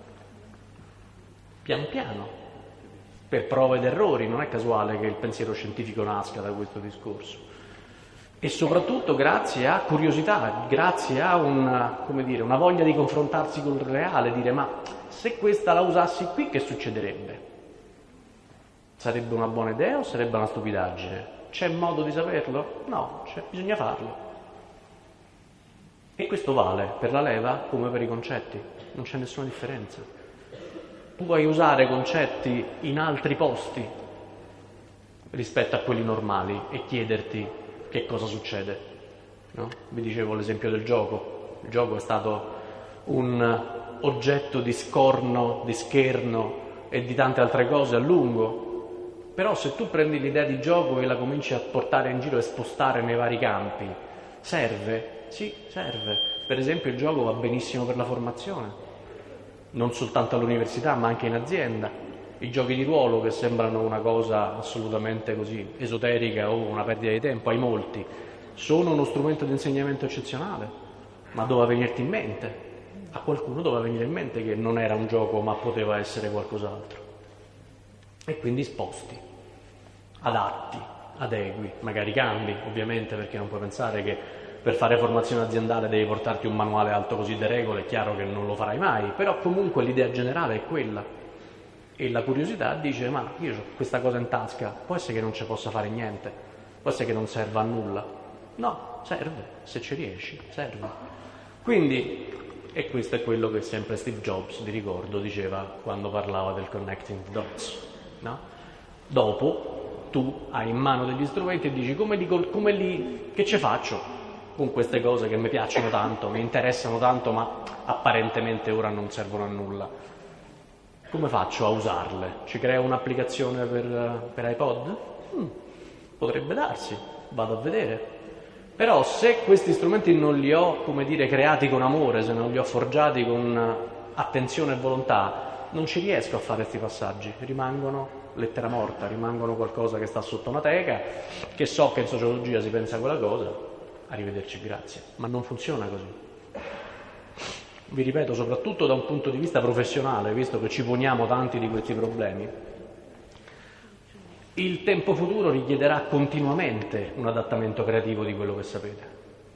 Pian piano, per prove ed errori, non è casuale che il pensiero scientifico nasca da questo discorso. E soprattutto grazie a curiosità, grazie a una voglia di confrontarsi con il reale, dire ma se questa la usassi qui che succederebbe? Sarebbe una buona idea o sarebbe una stupidaggine? C'è modo di saperlo? No, bisogna farlo. E questo vale per la leva come per i concetti, non c'è nessuna differenza. Tu puoi usare concetti in altri posti rispetto a quelli normali e chiederti che cosa succede, no? Vi dicevo l'esempio del gioco. Il gioco è stato un oggetto di scorno, di scherno e di tante altre cose a lungo. Però se tu prendi l'idea di gioco e la cominci a portare in giro e spostare nei vari campi, serve? Sì, serve. Per esempio il gioco va benissimo per la formazione, non soltanto all'università ma anche in azienda. I giochi di ruolo, che sembrano una cosa assolutamente così esoterica o una perdita di tempo ai molti, sono uno strumento di insegnamento eccezionale, ma doveva venirti in mente, a qualcuno doveva venire in mente che non era un gioco ma poteva essere qualcos'altro. E quindi sposti, adatti, adegui, magari cambi, ovviamente, perché non puoi pensare che per fare formazione aziendale devi portarti un manuale alto così di regole, è chiaro che non lo farai mai, però comunque l'idea generale è quella. E la curiosità dice, ma io ho questa cosa in tasca, può essere che non ci possa fare niente, può essere che non serva a nulla. No, serve, se ci riesci, serve. Quindi, e questo è quello che sempre Steve Jobs, vi ricordo, diceva quando parlava del connecting the dots, no? Dopo tu hai in mano degli strumenti e dici che ci faccio con queste cose che mi piacciono tanto, mi interessano tanto, ma apparentemente ora non servono a nulla. Come faccio a usarle? Ci creo un'applicazione per iPod? Potrebbe darsi, vado a vedere. Però se questi strumenti non li ho, creati con amore, se non li ho forgiati con attenzione e volontà, non ci riesco a fare questi passaggi, rimangono lettera morta, rimangono qualcosa che sta sotto una teca, che so che in sociologia si pensa a quella cosa, arrivederci, grazie, ma non funziona così. Vi ripeto, soprattutto da un punto di vista professionale, visto che ci poniamo tanti di questi problemi, il tempo futuro richiederà continuamente un adattamento creativo di quello che sapete.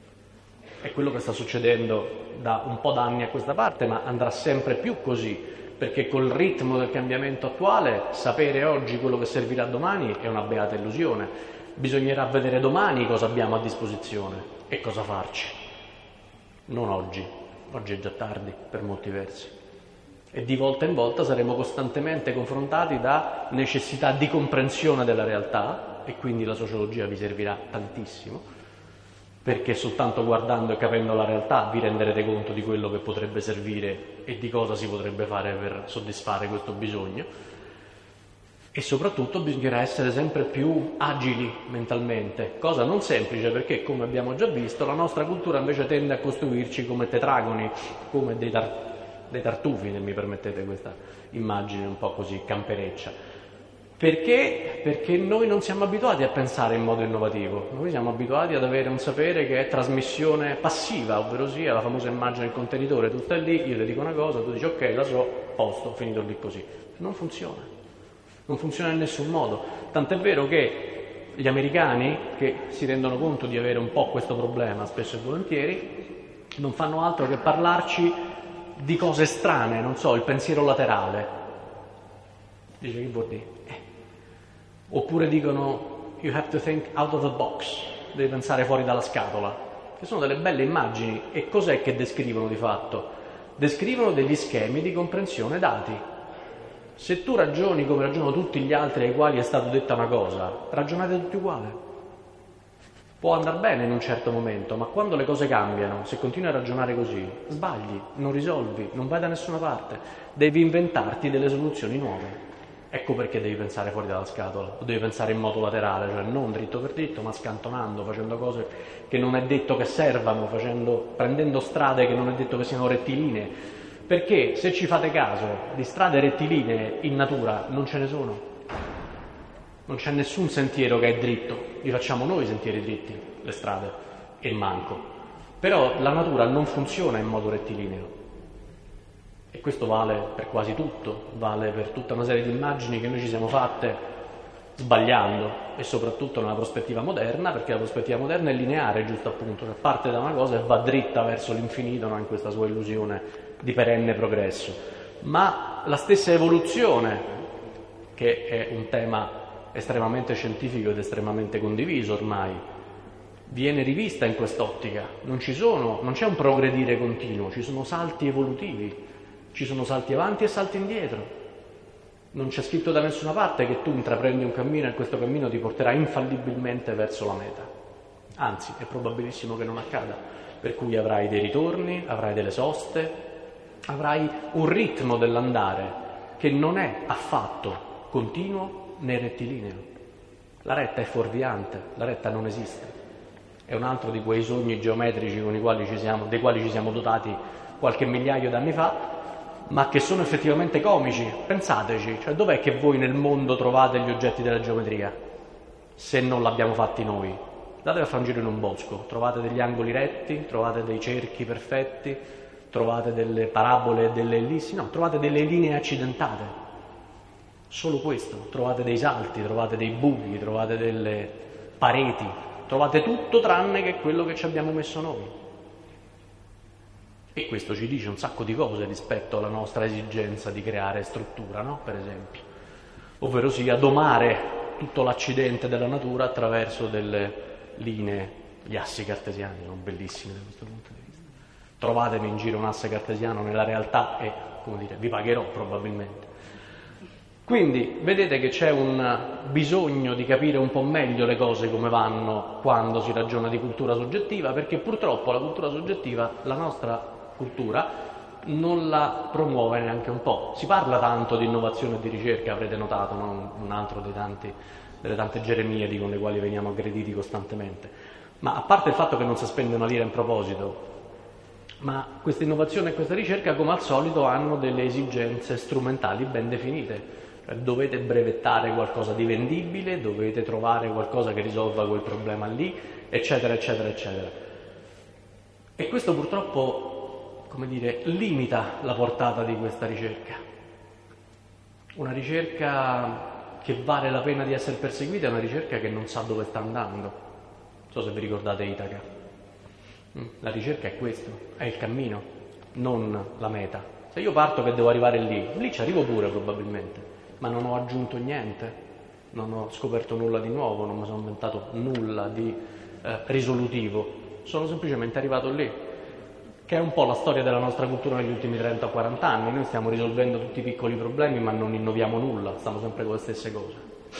È quello che sta succedendo da un po' d'anni a questa parte, ma andrà sempre più così, perché col ritmo del cambiamento attuale sapere oggi quello che servirà domani è una beata illusione. Bisognerà vedere domani cosa abbiamo a disposizione e cosa farci. Non oggi. Oggi è già tardi per molti versi. E di volta in volta saremo costantemente confrontati da necessità di comprensione della realtà, e quindi la sociologia vi servirà tantissimo, perché soltanto guardando e capendo la realtà vi renderete conto di quello che potrebbe servire e di cosa si potrebbe fare per soddisfare questo bisogno. E soprattutto bisognerà essere sempre più agili mentalmente, cosa non semplice perché, come abbiamo già visto, la nostra cultura invece tende a costruirci come tetragoni, come dei tartufi, se mi permettete questa immagine un po' così campereccia. Perché? Perché noi non siamo abituati a pensare in modo innovativo, noi siamo abituati ad avere un sapere che è trasmissione passiva, ovvero sia la famosa immagine del contenitore. Tu stai lì, io ti dico una cosa, tu dici ok, la so, posto, finito lì così. Non funziona. Non funziona in nessun modo, tant'è vero che gli americani, che si rendono conto di avere un po' questo problema spesso e volentieri, non fanno altro che parlarci di cose strane, non so, il pensiero laterale. Dice, che vuol dire? Oppure dicono you have to think out of the box, devi pensare fuori dalla scatola, che sono delle belle immagini. E cos'è che descrivono di fatto? Descrivono degli schemi di comprensione dati. Se tu ragioni come ragionano tutti gli altri ai quali è stata detta una cosa, ragionate tutti uguali. Può andare bene in un certo momento, ma quando le cose cambiano, se continui a ragionare così, sbagli, non risolvi, non vai da nessuna parte. Devi inventarti delle soluzioni nuove. Ecco perché devi pensare fuori dalla scatola, o devi pensare in modo laterale, cioè non dritto per dritto, ma scantonando, facendo cose che non è detto che servano, prendendo strade che non è detto che siano rettilinee. Perché se ci fate caso, di strade rettilinee in natura non ce ne sono. Non c'è nessun sentiero che è dritto, li facciamo noi i sentieri dritti, le strade, e manco. Però la natura non funziona in modo rettilineo. E questo vale per quasi tutto, vale per tutta una serie di immagini che noi ci siamo fatte sbagliando, e soprattutto nella prospettiva moderna, perché la prospettiva moderna è lineare, giusto appunto, cioè parte da una cosa e va dritta verso l'infinito, no? In questa sua illusione di perenne progresso. Ma la stessa evoluzione, che è un tema estremamente scientifico ed estremamente condiviso ormai, viene rivista in quest'ottica. Non c'è un progredire continuo, ci sono salti evolutivi, ci sono salti avanti e salti indietro. Non c'è scritto da nessuna parte che tu intraprendi un cammino e questo cammino ti porterà infallibilmente verso la meta. Anzi, è probabilissimo che non accada, per cui avrai dei ritorni, avrai delle soste, avrai un ritmo dell'andare che non è affatto continuo né rettilineo. La retta è fuorviante, la retta non esiste. È un altro di quei sogni geometrici dei quali ci siamo dotati qualche migliaio d'anni fa, ma che sono effettivamente comici. Pensateci, cioè dov'è che voi nel mondo trovate gli oggetti della geometria? Se non l'abbiamo fatti noi. Datevi a fare un giro in un bosco, trovate degli angoli retti, trovate dei cerchi perfetti, trovate delle parabole e delle ellissi, no, trovate delle linee accidentate. Solo questo, trovate dei salti, trovate dei buchi, trovate delle pareti, trovate tutto tranne che quello che ci abbiamo messo noi. E questo ci dice un sacco di cose rispetto alla nostra esigenza di creare struttura, no? Per esempio, ovvero sia domare tutto l'accidente della natura attraverso delle linee. Gli assi cartesiani sono bellissimi da questo punto di vista. Trovatemi in giro un asse cartesiano nella realtà e, vi pagherò probabilmente. Quindi vedete che c'è un bisogno di capire un po' meglio le cose come vanno quando si ragiona di cultura soggettiva, perché purtroppo la cultura soggettiva, la nostra cultura, non la promuove neanche un po'. Si parla tanto di innovazione e di ricerca, avrete notato, no? Un altro delle tante geremiadi con le quali veniamo aggrediti costantemente. Ma a parte il fatto che non si spende una lira in proposito, ma questa innovazione e questa ricerca, come al solito, hanno delle esigenze strumentali ben definite. Dovete brevettare qualcosa di vendibile, dovete trovare qualcosa che risolva quel problema lì, eccetera, eccetera, eccetera. E questo purtroppo, limita la portata di questa ricerca. Una ricerca che vale la pena di essere perseguita è una ricerca che non sa dove sta andando. Non so se vi ricordate Itaca. La ricerca è questo, è il cammino, non la meta. Se io parto che devo arrivare lì ci arrivo pure probabilmente, ma non ho aggiunto niente, non ho scoperto nulla di nuovo, non mi sono inventato nulla di risolutivo, sono semplicemente arrivato lì, che è un po' la storia della nostra cultura negli ultimi 30 o 40 anni. Noi stiamo risolvendo tutti i piccoli problemi ma non innoviamo nulla, stiamo sempre con le stesse cose.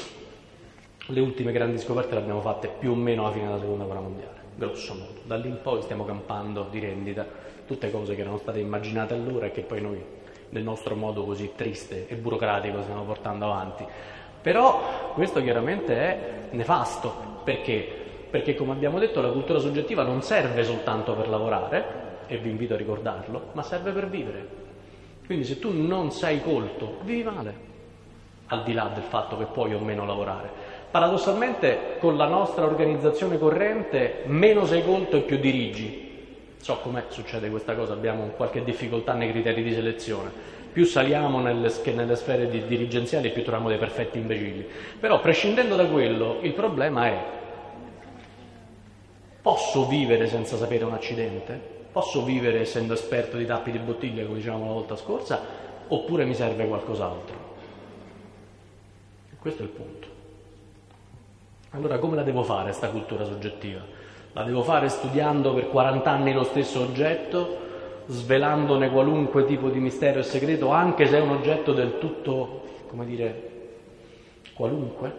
Le ultime grandi scoperte le abbiamo fatte più o meno alla fine della seconda guerra mondiale, grosso modo. Da lì in poi stiamo campando di rendita tutte cose che erano state immaginate allora e che poi noi nel nostro modo così triste e burocratico stiamo portando avanti. Però questo chiaramente è nefasto. Perché come abbiamo detto la cultura soggettiva non serve soltanto per lavorare, e vi invito a ricordarlo, ma serve per vivere. Quindi se tu non sei colto, vivi male, al di là del fatto che puoi o meno lavorare. Paradossalmente con la nostra organizzazione corrente meno sei colto e più dirigi. So com'è, succede questa cosa, abbiamo qualche difficoltà nei criteri di selezione. Più saliamo nelle sfere dirigenziali, più troviamo dei perfetti imbecilli. Però prescindendo da quello, il problema è: posso vivere senza sapere un accidente? Posso vivere essendo esperto di tappi di bottiglia, come dicevamo la volta scorsa, oppure mi serve qualcos'altro? Questo è il punto. Allora come la devo fare sta cultura soggettiva? La devo fare studiando per 40 anni lo stesso oggetto, svelandone qualunque tipo di mistero e segreto, anche se è un oggetto del tutto, qualunque?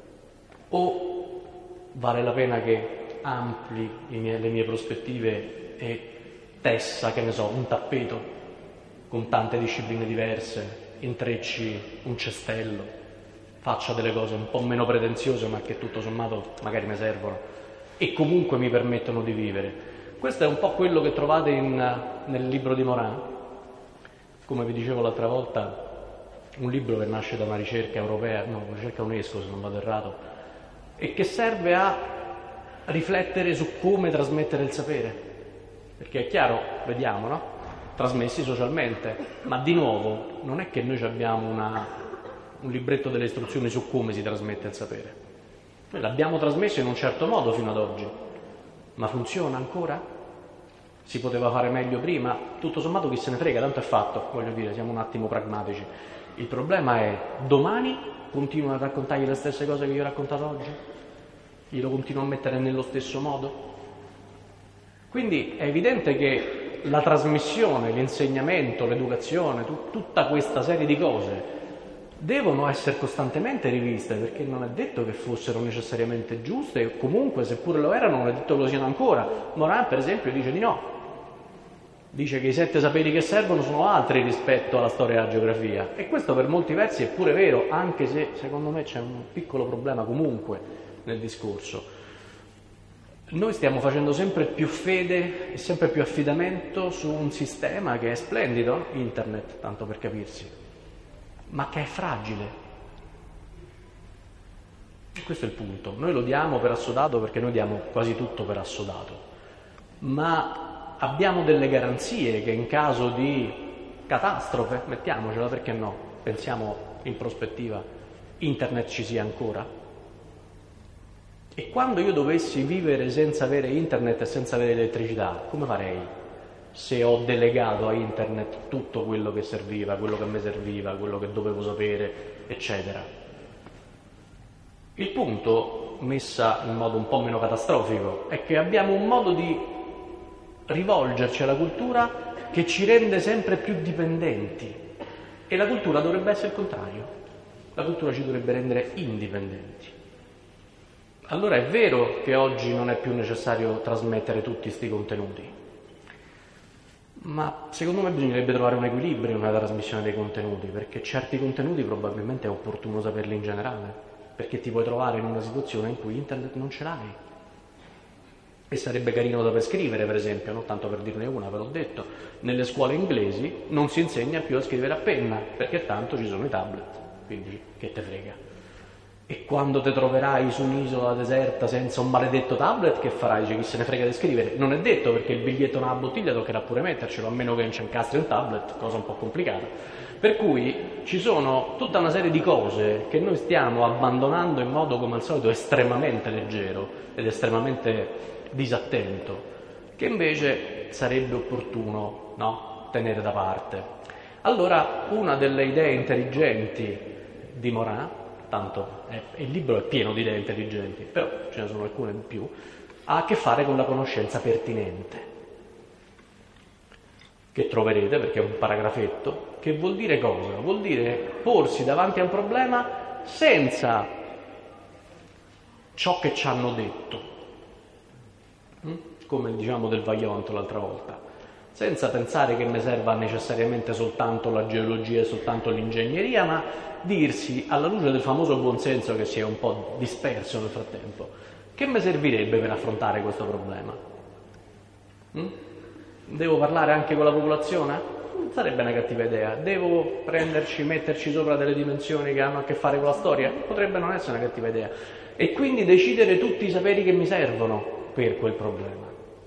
O vale la pena che ampli le mie prospettive e tessa, un tappeto con tante discipline diverse, intrecci un cestello, faccia delle cose un po' meno pretenziose ma che tutto sommato magari mi servono e comunque mi permettono di vivere. Questo è un po' quello che trovate nel libro di Morin, come vi dicevo l'altra volta, un libro che nasce da una ricerca europea, una ricerca UNESCO se non vado errato, e che serve a riflettere su come trasmettere il sapere. Perché è chiaro, vediamo, no? Trasmessi socialmente, ma di nuovo non è che noi abbiamo un libretto delle istruzioni su come si trasmette il sapere. Noi l'abbiamo trasmesso in un certo modo fino ad oggi, ma funziona ancora? Si poteva fare meglio prima? Tutto sommato chi se ne frega, tanto è fatto, siamo un attimo pragmatici. Il problema è, domani continuo a raccontargli le stesse cose che gli ho raccontato oggi? Glielo continuo a mettere nello stesso modo? Quindi è evidente che la trasmissione, l'insegnamento, l'educazione, tutta questa serie di cose devono essere costantemente riviste, perché non è detto che fossero necessariamente giuste, e comunque seppure lo erano non è detto che lo siano ancora. Morin per esempio dice di no, dice che i 7 saperi che servono sono altri rispetto alla storia e alla geografia, e questo per molti versi è pure vero, anche se secondo me c'è un piccolo problema comunque nel discorso. Noi stiamo facendo sempre più fede e sempre più affidamento su un sistema che è splendido, internet, tanto per capirsi, ma che è fragile. E questo è il punto. Noi lo diamo per assodato perché noi diamo quasi tutto per assodato, ma abbiamo delle garanzie che in caso di catastrofe, mettiamocela, perché no, pensiamo in prospettiva, internet ci sia ancora? E quando io dovessi vivere senza avere internet e senza avere elettricità, come farei? Se ho delegato a internet tutto quello che serviva, quello che mi serviva, quello che dovevo sapere, eccetera. Il punto, messa in modo un po' meno catastrofico, è che abbiamo un modo di rivolgerci alla cultura che ci rende sempre più dipendenti, e la cultura dovrebbe essere il contrario. La cultura ci dovrebbe rendere indipendenti. Allora è vero che oggi non è più necessario trasmettere tutti questi contenuti, ma secondo me bisognerebbe trovare un equilibrio nella trasmissione dei contenuti, perché certi contenuti probabilmente è opportuno saperli in generale, perché ti puoi trovare in una situazione in cui internet non ce l'hai. E sarebbe carino da scrivere, per esempio, no? Tanto per dirne una, ve l'ho detto, nelle scuole inglesi non si insegna più a scrivere a penna, perché tanto ci sono i tablet, quindi che te frega. E quando ti troverai su un'isola deserta senza un maledetto tablet, che farai? Dice, chi se ne frega di scrivere? Non è detto, perché il biglietto nella bottiglia toccherà pure mettercelo, a meno che non ci incastri un tablet, cosa un po' complicata. Per cui ci sono tutta una serie di cose che noi stiamo abbandonando in modo, come al solito, estremamente leggero ed estremamente disattento, che invece sarebbe opportuno, no, tenere da parte. Allora, una delle idee intelligenti di Morin, tanto il libro è pieno di idee intelligenti, però ce ne sono alcune di più, ha a che fare con la conoscenza pertinente, che troverete perché è un paragrafetto, che vuol dire cosa? Vuol dire porsi davanti a un problema senza ciò che ci hanno detto, come diciamo del Vaillant l'altra volta, senza pensare che mi serva necessariamente soltanto la geologia e soltanto l'ingegneria, ma dirsi, alla luce del famoso buonsenso che si è un po' disperso nel frattempo, che mi servirebbe per affrontare questo problema? Devo parlare anche con la popolazione? Non sarebbe una cattiva idea. Devo metterci sopra delle dimensioni che hanno a che fare con la storia? Potrebbe non essere una cattiva idea. E quindi decidere tutti i saperi che mi servono per quel problema.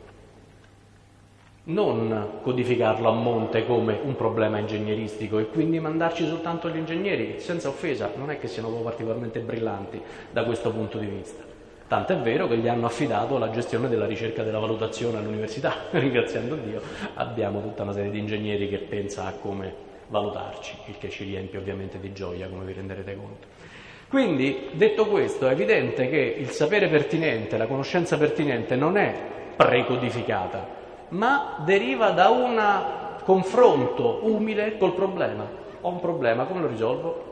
Non codificarlo a monte come un problema ingegneristico e quindi mandarci soltanto gli ingegneri, che senza offesa non è che siano particolarmente brillanti da questo punto di vista. Tant'è vero che gli hanno affidato la gestione della ricerca e della valutazione all'università. Ringraziando Dio abbiamo tutta una serie di ingegneri che pensa a come valutarci, il che ci riempie ovviamente di gioia, come vi renderete conto. Quindi, detto questo, è evidente che il sapere pertinente, la conoscenza pertinente non è precodificata, ma deriva da un confronto umile col problema. Ho un problema, come lo risolvo?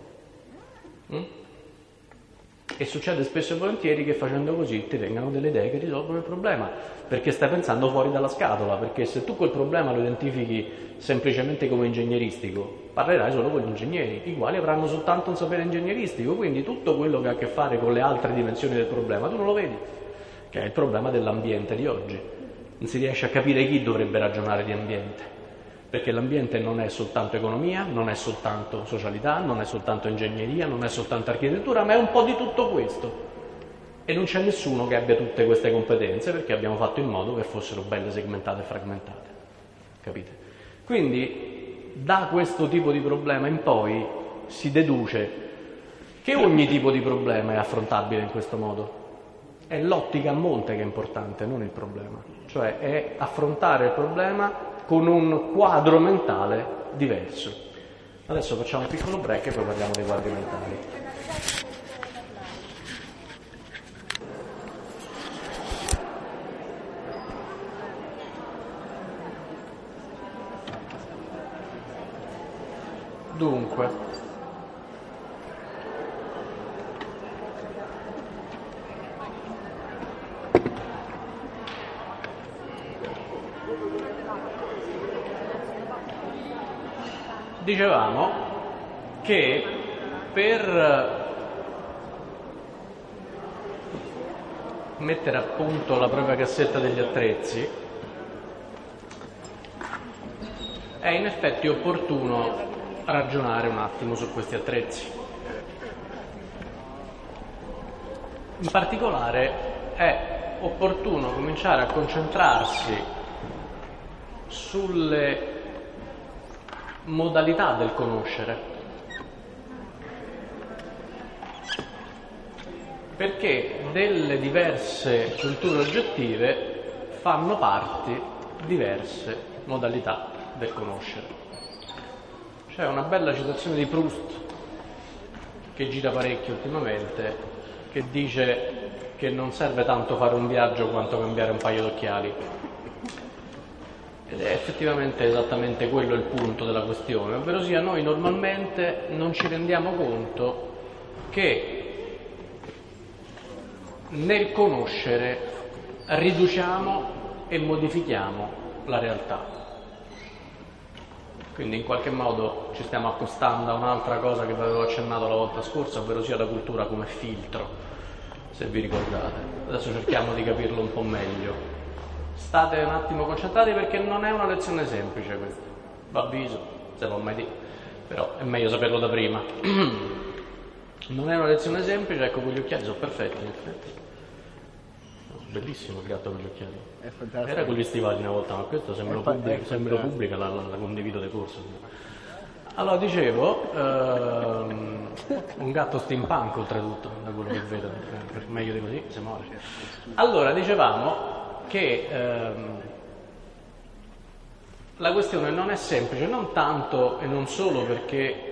E succede spesso e volentieri che facendo così ti vengano delle idee che risolvono il problema, perché stai pensando fuori dalla scatola, perché se tu quel problema lo identifichi semplicemente come ingegneristico, parlerai solo con gli ingegneri, i quali avranno soltanto un sapere ingegneristico, quindi tutto quello che ha a che fare con le altre dimensioni del problema tu non lo vedi, che è il problema dell'ambiente di oggi. Non si riesce a capire chi dovrebbe ragionare di ambiente, perché l'ambiente non è soltanto economia, non è soltanto socialità, non è soltanto ingegneria, non è soltanto architettura, ma è un po' di tutto questo. E non c'è nessuno che abbia tutte queste competenze, perché abbiamo fatto in modo che fossero belle segmentate e fragmentate. Capite? Quindi, da questo tipo di problema in poi si deduce che ogni tipo di problema è affrontabile in questo modo. È l'ottica a monte che è importante, non il problema. Cioè è affrontare il problema con un quadro mentale diverso. Adesso facciamo un piccolo break e poi parliamo dei quadri mentali. Dunque, dicevamo che per mettere a punto la propria cassetta degli attrezzi è in effetti opportuno ragionare un attimo su questi attrezzi. In particolare è opportuno cominciare a concentrarsi sulle modalità del conoscere, perché delle diverse culture oggettive fanno parte diverse modalità del conoscere. C'è una bella citazione di Proust che gira parecchio ultimamente, che dice che non serve tanto fare un viaggio quanto cambiare un paio d'occhiali. Ed è effettivamente esattamente quello il punto della questione, ovvero sia noi normalmente non ci rendiamo conto che nel conoscere riduciamo e modifichiamo la realtà. Quindi in qualche modo ci stiamo accostando a un'altra cosa che vi avevo accennato la volta scorsa, ovvero sia la cultura come filtro, se vi ricordate. Adesso cerchiamo di capirlo un po' meglio. State un attimo concentrati perché non è una lezione semplice questa, v'avviso, se non mai dire, però è meglio saperlo da prima. Non è una lezione semplice, ecco, quegli occhiali sono perfetti in effetti. Bellissimo il gatto con gli occhiali. È fantastico. Era con gli stivali una volta, ma questo se me lo pubblica la condivido di corso. Allora dicevo, un gatto steampunk oltretutto, da quello che vedo, meglio di così, si muore. Allora dicevamo che la questione non è semplice, non tanto e non solo perché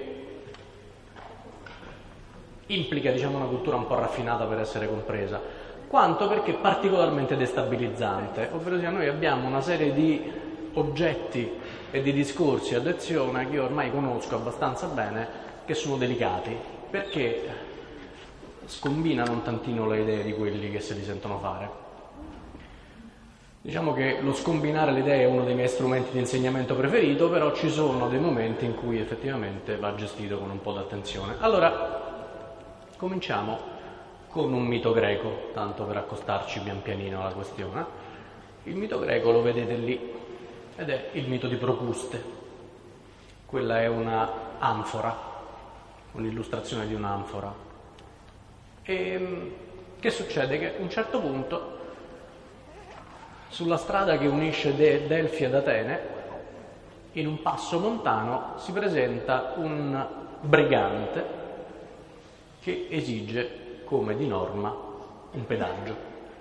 implica, diciamo, una cultura un po' raffinata per essere compresa, quanto perché è particolarmente destabilizzante, ovvero sia noi abbiamo una serie di oggetti e di discorsi a lezione che io ormai conosco abbastanza bene, che sono delicati, perché scombinano un tantino le idee di quelli che se li sentono fare. Diciamo che lo scombinare le idee è uno dei miei strumenti di insegnamento preferito, però ci sono dei momenti in cui effettivamente va gestito con un po' d'attenzione. Allora, cominciamo con un mito greco, tanto per accostarci pian pianino alla questione. Il mito greco lo vedete lì, ed è il mito di Procuste. Quella è una anfora, un'illustrazione di un'anfora. E che succede? Che a un certo punto, sulla strada che unisce Delfi ad Atene, in un passo montano si presenta un brigante che esige come di norma un pedaggio.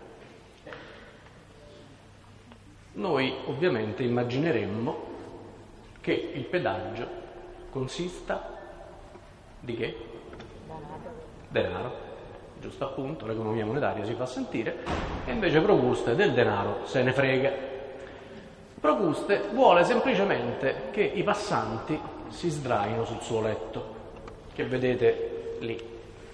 Noi ovviamente immagineremmo che il pedaggio consista di che? Denaro. Giusto appunto, l'economia monetaria si fa sentire, e invece Procuste del denaro se ne frega. Procuste vuole semplicemente che i passanti si sdraino sul suo letto, che vedete lì.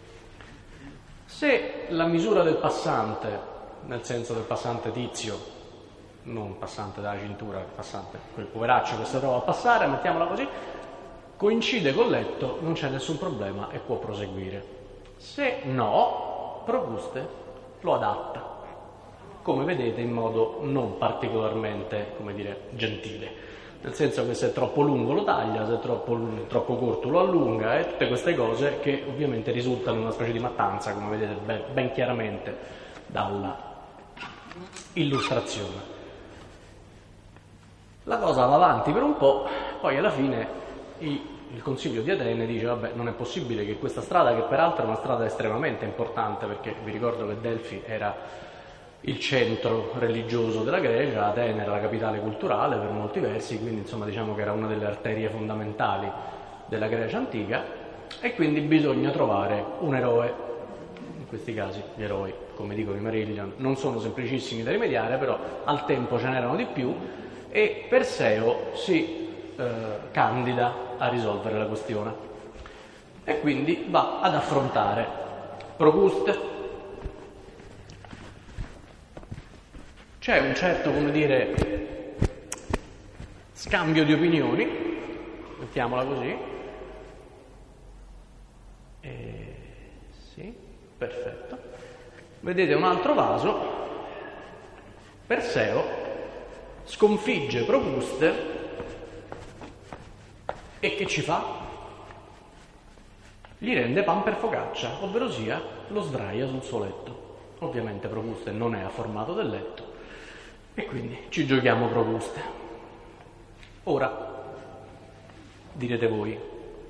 Se la misura del passante, nel senso del passante tizio, non passante della cintura, il passante, quel poveraccio che si trova a passare, mettiamola così, coincide col letto, non c'è nessun problema e può proseguire. Se no, Procuste lo adatta, come vedete in modo non particolarmente, come dire, gentile. Nel senso che se è troppo lungo lo taglia, se è troppo corto lo allunga, e tutte queste cose che ovviamente risultano in una specie di mattanza, come vedete ben chiaramente dalla illustrazione. La cosa va avanti per un po', poi alla fine il Consiglio di Atene dice vabbè, non è possibile che questa strada, che peraltro è una strada estremamente importante, perché vi ricordo che Delfi era il centro religioso della Grecia, Atene era la capitale culturale per molti versi, quindi insomma diciamo che era una delle arterie fondamentali della Grecia antica, e quindi bisogna trovare un eroe. In questi casi gli eroi, come dicono i Marillion, non sono semplicissimi da rimediare, però al tempo ce n'erano di più, e Perseo si candida a risolvere la questione e quindi va ad affrontare Procuste. C'è un certo, come dire, scambio di opinioni, mettiamola così. Sì, perfetto. Vedete un altro vaso. Perseo sconfigge Procuste e che ci fa? Gli rende pan per focaccia, ovvero sia lo sdraia sul suo letto. Ovviamente Procuste non è afformato del letto e quindi ci giochiamo Procuste. Ora, direte voi,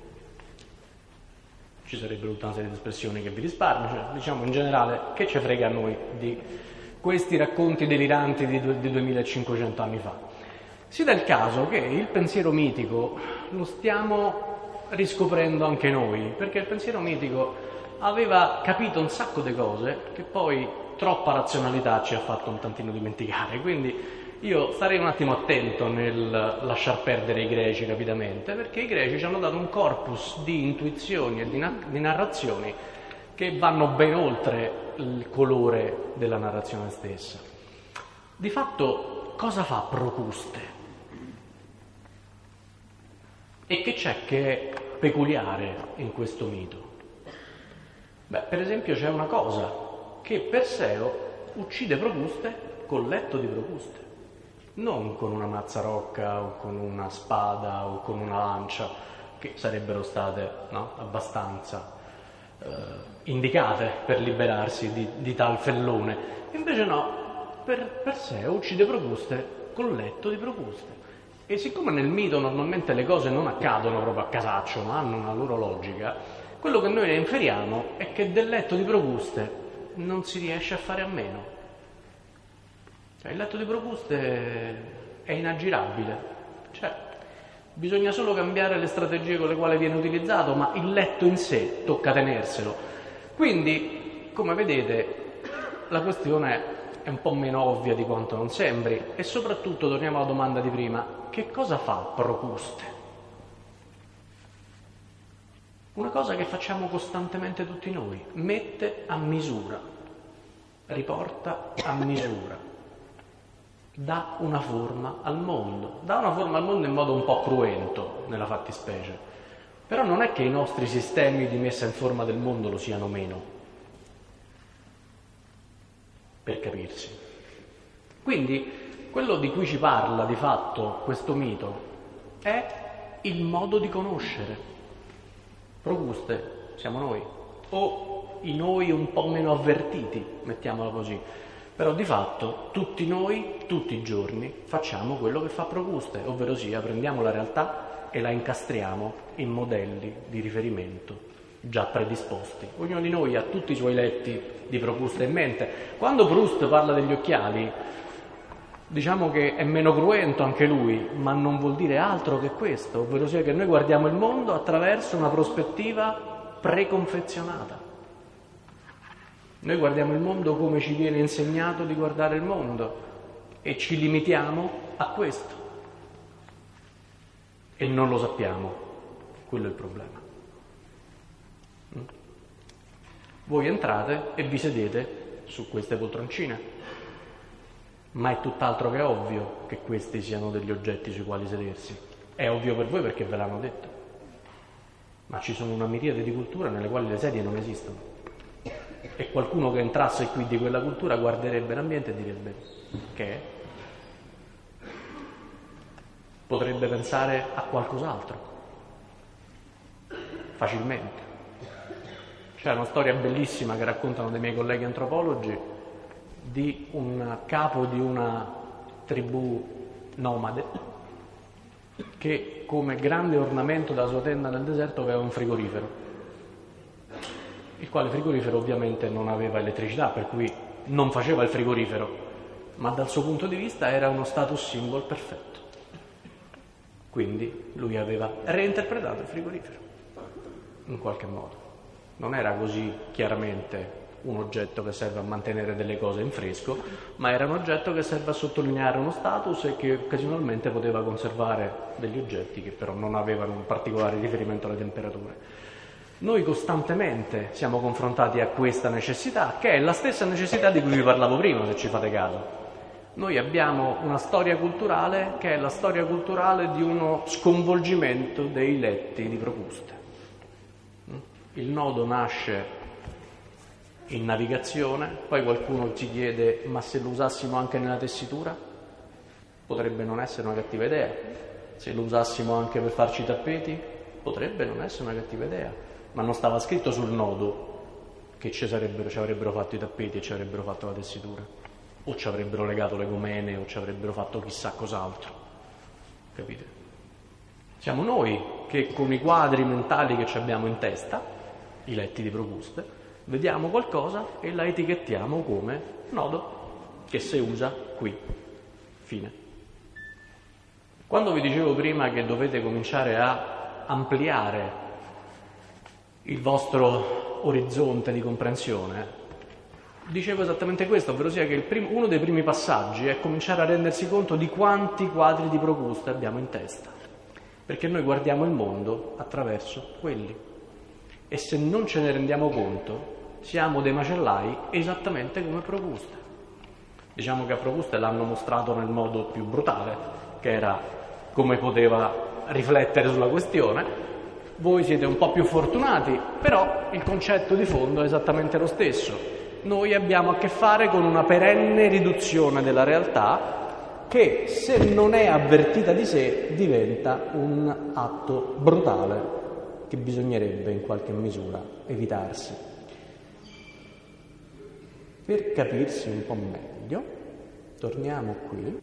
ci sarebbero tutta una serie di espressioni che vi risparmio, cioè, diciamo in generale, che ci frega a noi di questi racconti deliranti di 2500 anni fa. Si dà il caso che il pensiero mitico lo stiamo riscoprendo anche noi, perché il pensiero mitico aveva capito un sacco di cose che poi troppa razionalità ci ha fatto un tantino dimenticare, quindi io starei un attimo attento nel lasciar perdere i greci rapidamente, perché i greci ci hanno dato un corpus di intuizioni e di narrazioni che vanno ben oltre il colore della narrazione stessa. Di fatto, cosa fa Procuste? E che c'è che è peculiare in questo mito? Beh, per esempio c'è una cosa, che Perseo uccide Procuste col letto di Procuste, non con una mazzarocca o con una spada o con una lancia, che sarebbero state, no, abbastanza indicate per liberarsi di tal fellone. Invece no, Perseo uccide Procuste col letto di Procuste. E siccome nel mito normalmente le cose non accadono proprio a casaccio, ma hanno una loro logica, quello che noi ne inferiamo è che del letto di Procuste non si riesce a fare a meno. Cioè, il letto di Procuste è inaggirabile, cioè bisogna solo cambiare le strategie con le quali viene utilizzato, ma il letto in sé tocca tenerselo. Quindi, come vedete, la questione è un po' meno ovvia di quanto non sembri, e soprattutto torniamo alla domanda di prima: che cosa fa Procuste? Una cosa che facciamo costantemente tutti noi: mette a misura, riporta a misura, dà una forma al mondo. Dà una forma al mondo in modo un po' cruento nella fattispecie, però non è che i nostri sistemi di messa in forma del mondo lo siano meno, per capirsi. Quindi quello di cui ci parla di fatto questo mito è il modo di conoscere. Procuste siamo noi, o i noi un po' meno avvertiti, mettiamola così, però di fatto tutti noi, tutti i giorni, facciamo quello che fa Procuste, ovvero sia prendiamo la realtà e la incastriamo in modelli di riferimento già predisposti. Ognuno di noi ha tutti i suoi letti di Procuste in mente. Quando Proust parla degli occhiali, diciamo che è meno cruento anche lui, ma non vuol dire altro che questo, ovvero sia che noi guardiamo il mondo attraverso una prospettiva preconfezionata. Noi guardiamo il mondo come ci viene insegnato di guardare il mondo e ci limitiamo a questo. E non lo sappiamo, quello è il problema. Voi entrate e vi sedete su queste poltroncine, ma è tutt'altro che ovvio che questi siano degli oggetti sui quali sedersi. È ovvio per voi perché ve l'hanno detto, ma ci sono una miriade di culture nelle quali le sedie non esistono, e qualcuno che entrasse qui di quella cultura guarderebbe l'ambiente e direbbe: che è? Potrebbe pensare a qualcos'altro facilmente. C'è una storia bellissima che raccontano dei miei colleghi antropologi di un capo di una tribù nomade che, come grande ornamento della sua tenda nel deserto, aveva un frigorifero, il quale frigorifero ovviamente non aveva elettricità, per cui non faceva il frigorifero, ma dal suo punto di vista era uno status symbol perfetto. Quindi lui aveva reinterpretato il frigorifero, in qualche modo. Non era così chiaramente un oggetto che serve a mantenere delle cose in fresco, ma era un oggetto che serve a sottolineare uno status e che occasionalmente poteva conservare degli oggetti che però non avevano un particolare riferimento alle temperature. Noi costantemente siamo confrontati a questa necessità, che è la stessa necessità di cui vi parlavo prima, se ci fate caso. Noi abbiamo una storia culturale che è la storia culturale di uno sconvolgimento dei letti di Procuste. Il nodo nasce in navigazione, poi qualcuno ci chiede: ma se lo usassimo anche nella tessitura? Potrebbe non essere una cattiva idea. Se lo usassimo anche per farci i tappeti? Potrebbe non essere una cattiva idea. Ma non stava scritto sul nodo che ci avrebbero fatto i tappeti e ci avrebbero fatto la tessitura, o ci avrebbero legato le gomene, o ci avrebbero fatto chissà cos'altro. Capite? Siamo noi che con i quadri mentali che ci abbiamo in testa, i letti di Procuste, vediamo qualcosa e la etichettiamo come nodo che si usa qui. Fine. Quando vi dicevo prima che dovete cominciare a ampliare il vostro orizzonte di comprensione, dicevo esattamente questo, ovvero sia che uno dei primi passaggi è cominciare a rendersi conto di quanti quadri di Procuste abbiamo in testa, perché noi guardiamo il mondo attraverso quelli, e se non ce ne rendiamo conto siamo dei macellai esattamente come Procuste. Diciamo che a Procuste l'hanno mostrato nel modo più brutale, che era come poteva riflettere sulla questione. Voi siete un po' più fortunati, però il concetto di fondo è esattamente lo stesso. Noi abbiamo a che fare con una perenne riduzione della realtà che, se non è avvertita di sé, diventa un atto brutale che bisognerebbe in qualche misura evitarsi. Per capirsi un po' meglio, torniamo qui.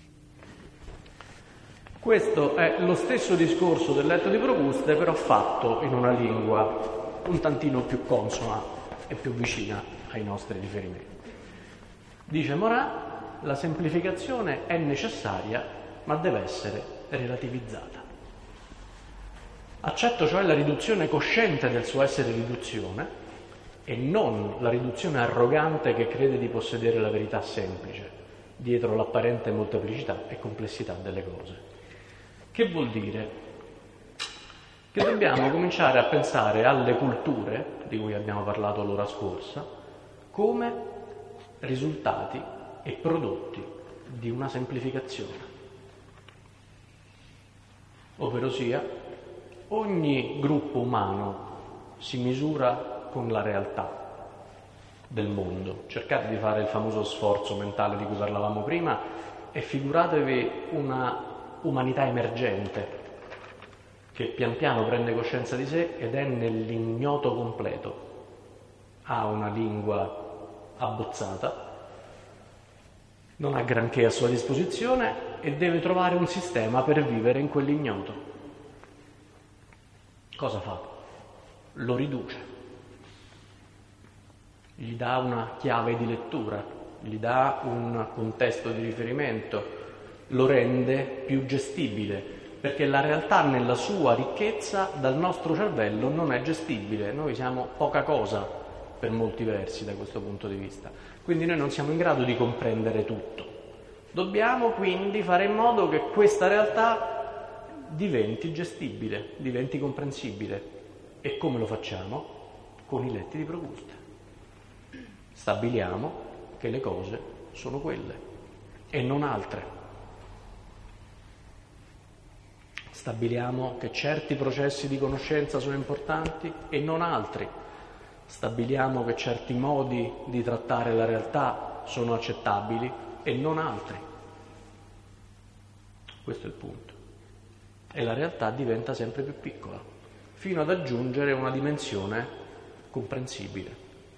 Questo è lo stesso discorso del letto di Procuste, però fatto in una lingua un tantino più consona e più vicina ai nostri riferimenti. Dice Morin: la semplificazione è necessaria, ma deve essere relativizzata. Accetto cioè la riduzione cosciente del suo essere riduzione e non la riduzione arrogante che crede di possedere la verità semplice, dietro l'apparente molteplicità e complessità delle cose. Che vuol dire? Che dobbiamo cominciare a pensare alle culture, di cui abbiamo parlato l'ora scorsa, come risultati e prodotti di una semplificazione. Ovvero sia, ogni gruppo umano si misura con la realtà del mondo. Cercate di fare il famoso sforzo mentale di cui parlavamo prima e figuratevi una umanità emergente che pian piano prende coscienza di sé ed è nell'ignoto completo. Ha una lingua abbozzata, non ha granché a sua disposizione e deve trovare un sistema per vivere in quell'ignoto. Cosa fa? Lo riduce, gli dà una chiave di lettura, gli dà un contesto di riferimento, lo rende più gestibile, perché la realtà nella sua ricchezza dal nostro cervello non è gestibile. Noi siamo poca cosa per molti versi da questo punto di vista, quindi noi non siamo in grado di comprendere tutto. Dobbiamo quindi fare in modo che questa realtà diventi gestibile, diventi comprensibile. E come lo facciamo? Con i letti di Procuste. Stabiliamo che le cose sono quelle e non altre. Stabiliamo che certi processi di conoscenza sono importanti e non altri. Stabiliamo che certi modi di trattare la realtà sono accettabili e non altri. Questo è il punto. E la realtà diventa sempre più piccola, fino ad aggiungere una dimensione comprensibile.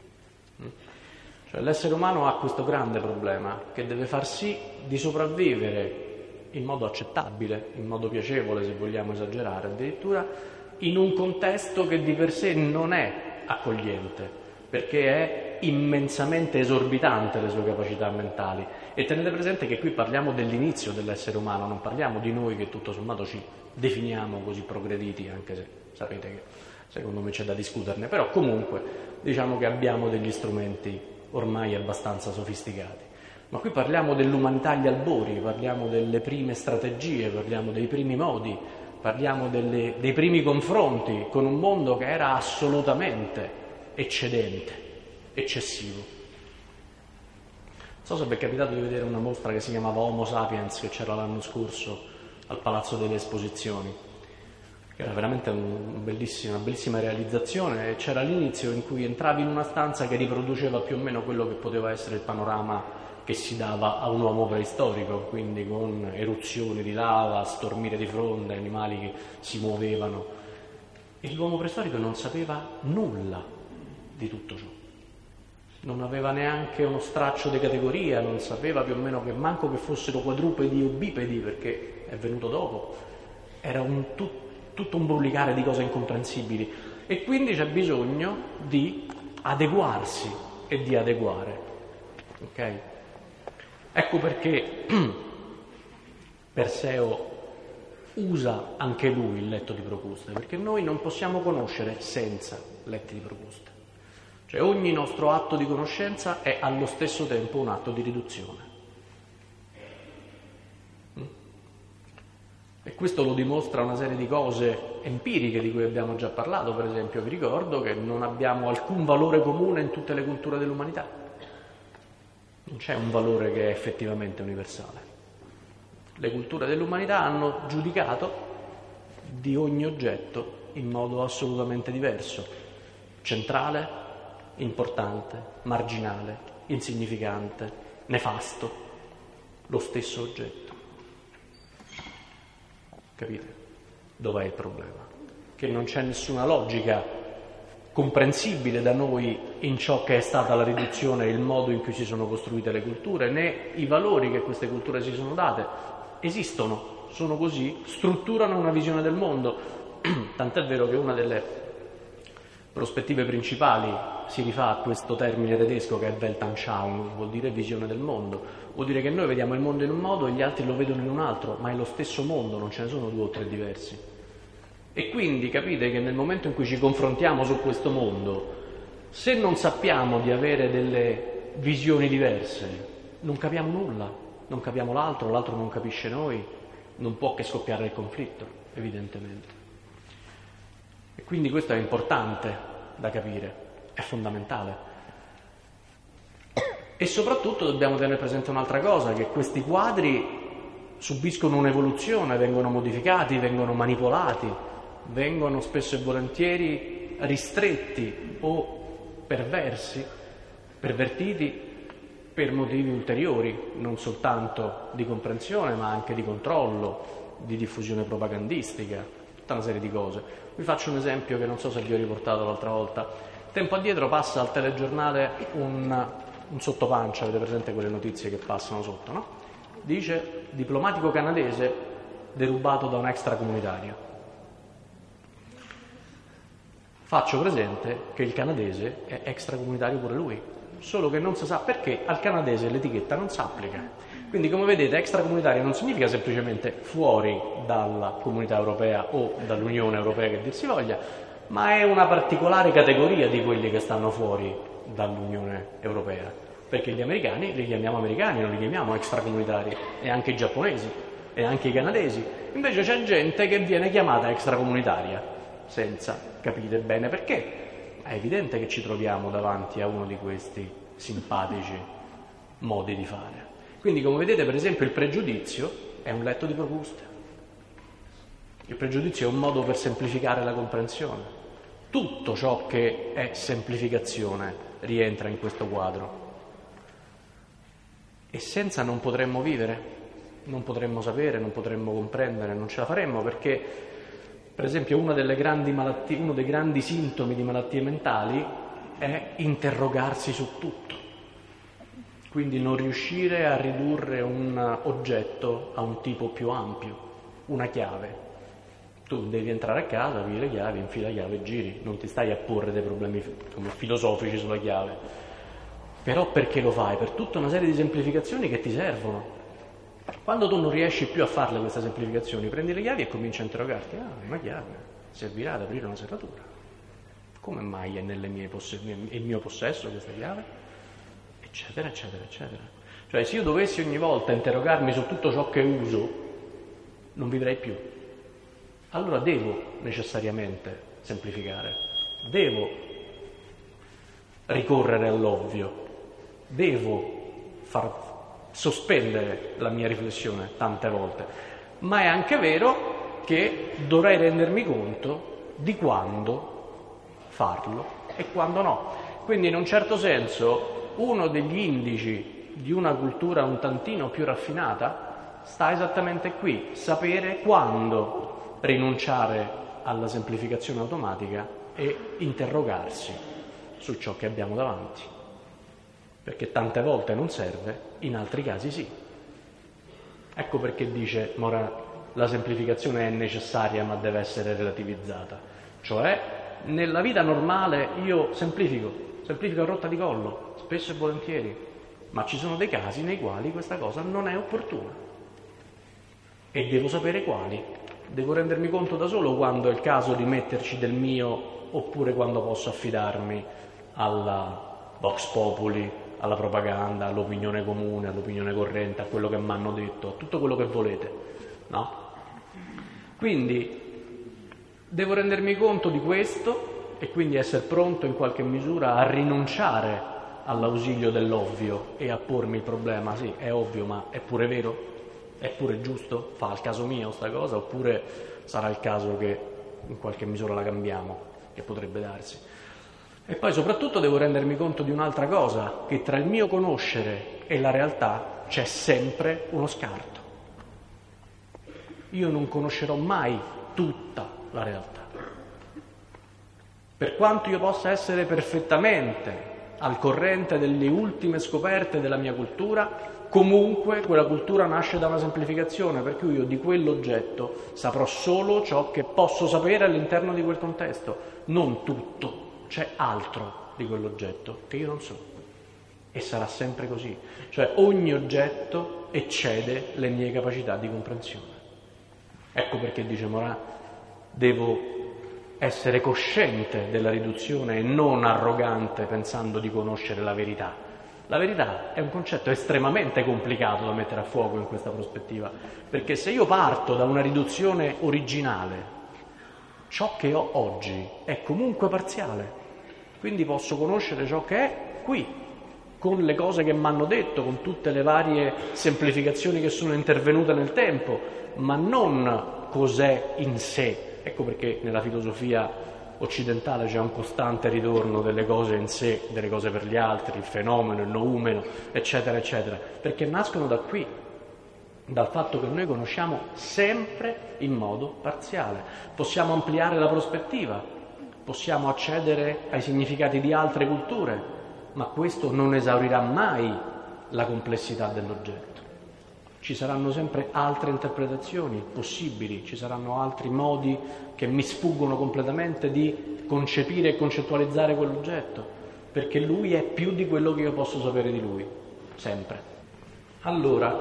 Cioè, l'essere umano ha questo grande problema, che deve far sì di sopravvivere in modo accettabile, in modo piacevole, se vogliamo esagerare addirittura, in un contesto che di per sé non è accogliente, perché è immensamente esorbitante le sue capacità mentali E tenete presente che qui parliamo dell'inizio dell'essere umano, non parliamo di noi che tutto sommato ci definiamo così progrediti, anche se sapete che secondo me c'è da discuterne, però comunque diciamo che abbiamo degli strumenti ormai abbastanza sofisticati. Ma qui parliamo dell'umanità agli albori, parliamo delle prime strategie, parliamo dei primi modi, parliamo dei primi confronti con un mondo che era assolutamente eccedente, eccessivo. Non so se vi è capitato di vedere una mostra che si chiamava Homo Sapiens, che c'era l'anno scorso al Palazzo delle Esposizioni. Era veramente una bellissima realizzazione, e c'era l'inizio in cui entravi in una stanza che riproduceva più o meno quello che poteva essere il panorama che si dava a un uomo preistorico, quindi con eruzioni di lava, stormire di fronde, animali che si muovevano. E l'uomo preistorico non sapeva nulla di tutto ciò. Non aveva neanche uno straccio di categoria, non sapeva più o meno che manco che fossero quadrupedi o bipedi, perché è venuto dopo. Era tutto un brulicare di cose incomprensibili. E quindi c'è bisogno di adeguarsi e di adeguare. Ok? Ecco perché Perseo usa anche lui il letto di Procuste, perché noi non possiamo conoscere senza letti di Procuste. Cioè ogni nostro atto di conoscenza è allo stesso tempo un atto di riduzione. E questo lo dimostra una serie di cose empiriche di cui abbiamo già parlato. Per esempio, vi ricordo che non abbiamo alcun valore comune in tutte le culture dell'umanità. Non c'è un valore che è effettivamente universale. Le culture dell'umanità hanno giudicato di ogni oggetto in modo assolutamente diverso: centrale, importante, marginale, insignificante, nefasto, lo stesso oggetto. Capite? Dov'è il problema? Che non c'è nessuna logica comprensibile da noi in ciò che è stata la riduzione e il modo in cui si sono costruite le culture, né i valori che queste culture si sono date. Esistono, sono così, strutturano una visione del mondo. Tant'è vero che una delle prospettive principali si rifà a questo termine tedesco che è Weltanschauung, vuol dire visione del mondo. Vuol dire che noi vediamo il mondo in un modo e gli altri lo vedono in un altro, ma è lo stesso mondo, non ce ne sono due o tre diversi. E quindi capite che nel momento in cui ci confrontiamo su questo mondo, se non sappiamo di avere delle visioni diverse, non capiamo nulla, non capiamo l'altro non capisce noi, non può che scoppiare il conflitto, evidentemente. E quindi questo è importante da capire, è fondamentale. E soprattutto dobbiamo tenere presente un'altra cosa, che questi quadri subiscono un'evoluzione, vengono modificati, vengono manipolati, vengono spesso e volentieri ristretti o pervertiti per motivi ulteriori, non soltanto di comprensione ma anche di controllo, di diffusione propagandistica, tutta una serie di cose. Vi faccio un esempio che non so se vi ho riportato l'altra volta. Tempo addietro passa al telegiornale un sottopancia, avete presente quelle notizie che passano sotto, no? Dice: diplomatico canadese derubato da un extracomunitario. Faccio presente che il canadese è extracomunitario pure lui, solo che non si sa perché al canadese l'etichetta non si applica. Quindi, come vedete, extracomunitario non significa semplicemente fuori dalla Comunità Europea o dall'Unione Europea, che dir si voglia, ma è una particolare categoria di quelli che stanno fuori dall'Unione Europea, perché gli americani li chiamiamo americani, non li chiamiamo extracomunitari, e anche i giapponesi e anche i canadesi. Invece c'è gente che viene chiamata extracomunitaria senza capire bene perché. È evidente che ci troviamo davanti a uno di questi simpatici modi di fare. Quindi, come vedete, per esempio, il pregiudizio è un letto di Procuste. Il pregiudizio è un modo per semplificare la comprensione. Tutto ciò che è semplificazione rientra in questo quadro. E senza non potremmo vivere, non potremmo sapere, non potremmo comprendere, non ce la faremmo, perché, per esempio, uno dei grandi sintomi di malattie mentali è interrogarsi su tutto. Quindi non riuscire a ridurre un oggetto a un tipo più ampio, una chiave. Tu devi entrare a casa, pigli le chiavi, infili la chiave e giri, non ti stai a porre dei problemi filosofici sulla chiave. Però perché lo fai? Per tutta una serie di semplificazioni che ti servono. Quando tu non riesci più a farle queste semplificazioni, prendi le chiavi e cominci a interrogarti. Una chiave servirà ad aprire una serratura. Come mai è nel mio possesso questa chiave? Eccetera, eccetera, eccetera. Cioè, se io dovessi ogni volta interrogarmi su tutto ciò che uso, non vivrei più. Allora devo necessariamente semplificare, devo ricorrere all'ovvio, devo far sospendere la mia riflessione tante volte, ma è anche vero che dovrei rendermi conto di quando farlo e quando no. Quindi in un certo senso uno degli indici di una cultura un tantino più raffinata sta esattamente qui, sapere quando rinunciare alla semplificazione automatica e interrogarsi su ciò che abbiamo davanti. Perché tante volte non serve, in altri casi sì. Ecco perché dice Morin, la semplificazione è necessaria ma deve essere relativizzata. Cioè, nella vita normale io semplifico a rotta di collo, spesso e volentieri, ma ci sono dei casi nei quali questa cosa non è opportuna. E devo sapere quali. Devo rendermi conto da solo quando è il caso di metterci del mio oppure quando posso affidarmi alla Vox Populi, alla propaganda, all'opinione comune, all'opinione corrente, a quello che mi hanno detto, a tutto quello che volete, no? Quindi devo rendermi conto di questo e quindi essere pronto in qualche misura a rinunciare all'ausilio dell'ovvio e a pormi il problema, sì, è ovvio, ma è pure vero? È pure giusto? Fa al caso mio sta cosa? Oppure sarà il caso che in qualche misura la cambiamo, che potrebbe darsi? E poi soprattutto devo rendermi conto di un'altra cosa, che tra il mio conoscere e la realtà c'è sempre uno scarto. Io non conoscerò mai tutta la realtà. Per quanto io possa essere perfettamente al corrente delle ultime scoperte della mia cultura, comunque quella cultura nasce da una semplificazione, per cui io di quell'oggetto saprò solo ciò che posso sapere all'interno di quel contesto, non tutto. C'è altro di quell'oggetto che io non so e sarà sempre così, cioè ogni oggetto eccede le mie capacità di comprensione. Ecco perché dice Morin, devo essere cosciente della riduzione e non arrogante pensando di conoscere la verità. La verità è un concetto estremamente complicato da mettere a fuoco in questa prospettiva, perché se io parto da una riduzione originale, ciò che ho oggi è comunque parziale, quindi posso conoscere ciò che è qui, con le cose che mi hanno detto, con tutte le varie semplificazioni che sono intervenute nel tempo, ma non cos'è in sé. Ecco perché nella filosofia occidentale c'è un costante ritorno delle cose in sé, delle cose per gli altri, il fenomeno, il noumeno, eccetera, eccetera, perché nascono da qui, dal fatto che noi conosciamo sempre in modo parziale. Possiamo ampliare la prospettiva, possiamo accedere ai significati di altre culture, ma questo non esaurirà mai la complessità dell'oggetto. Ci saranno sempre altre interpretazioni possibili, ci saranno altri modi che mi sfuggono completamente di concepire e concettualizzare quell'oggetto, perché lui è più di quello che io posso sapere di lui, sempre. Allora,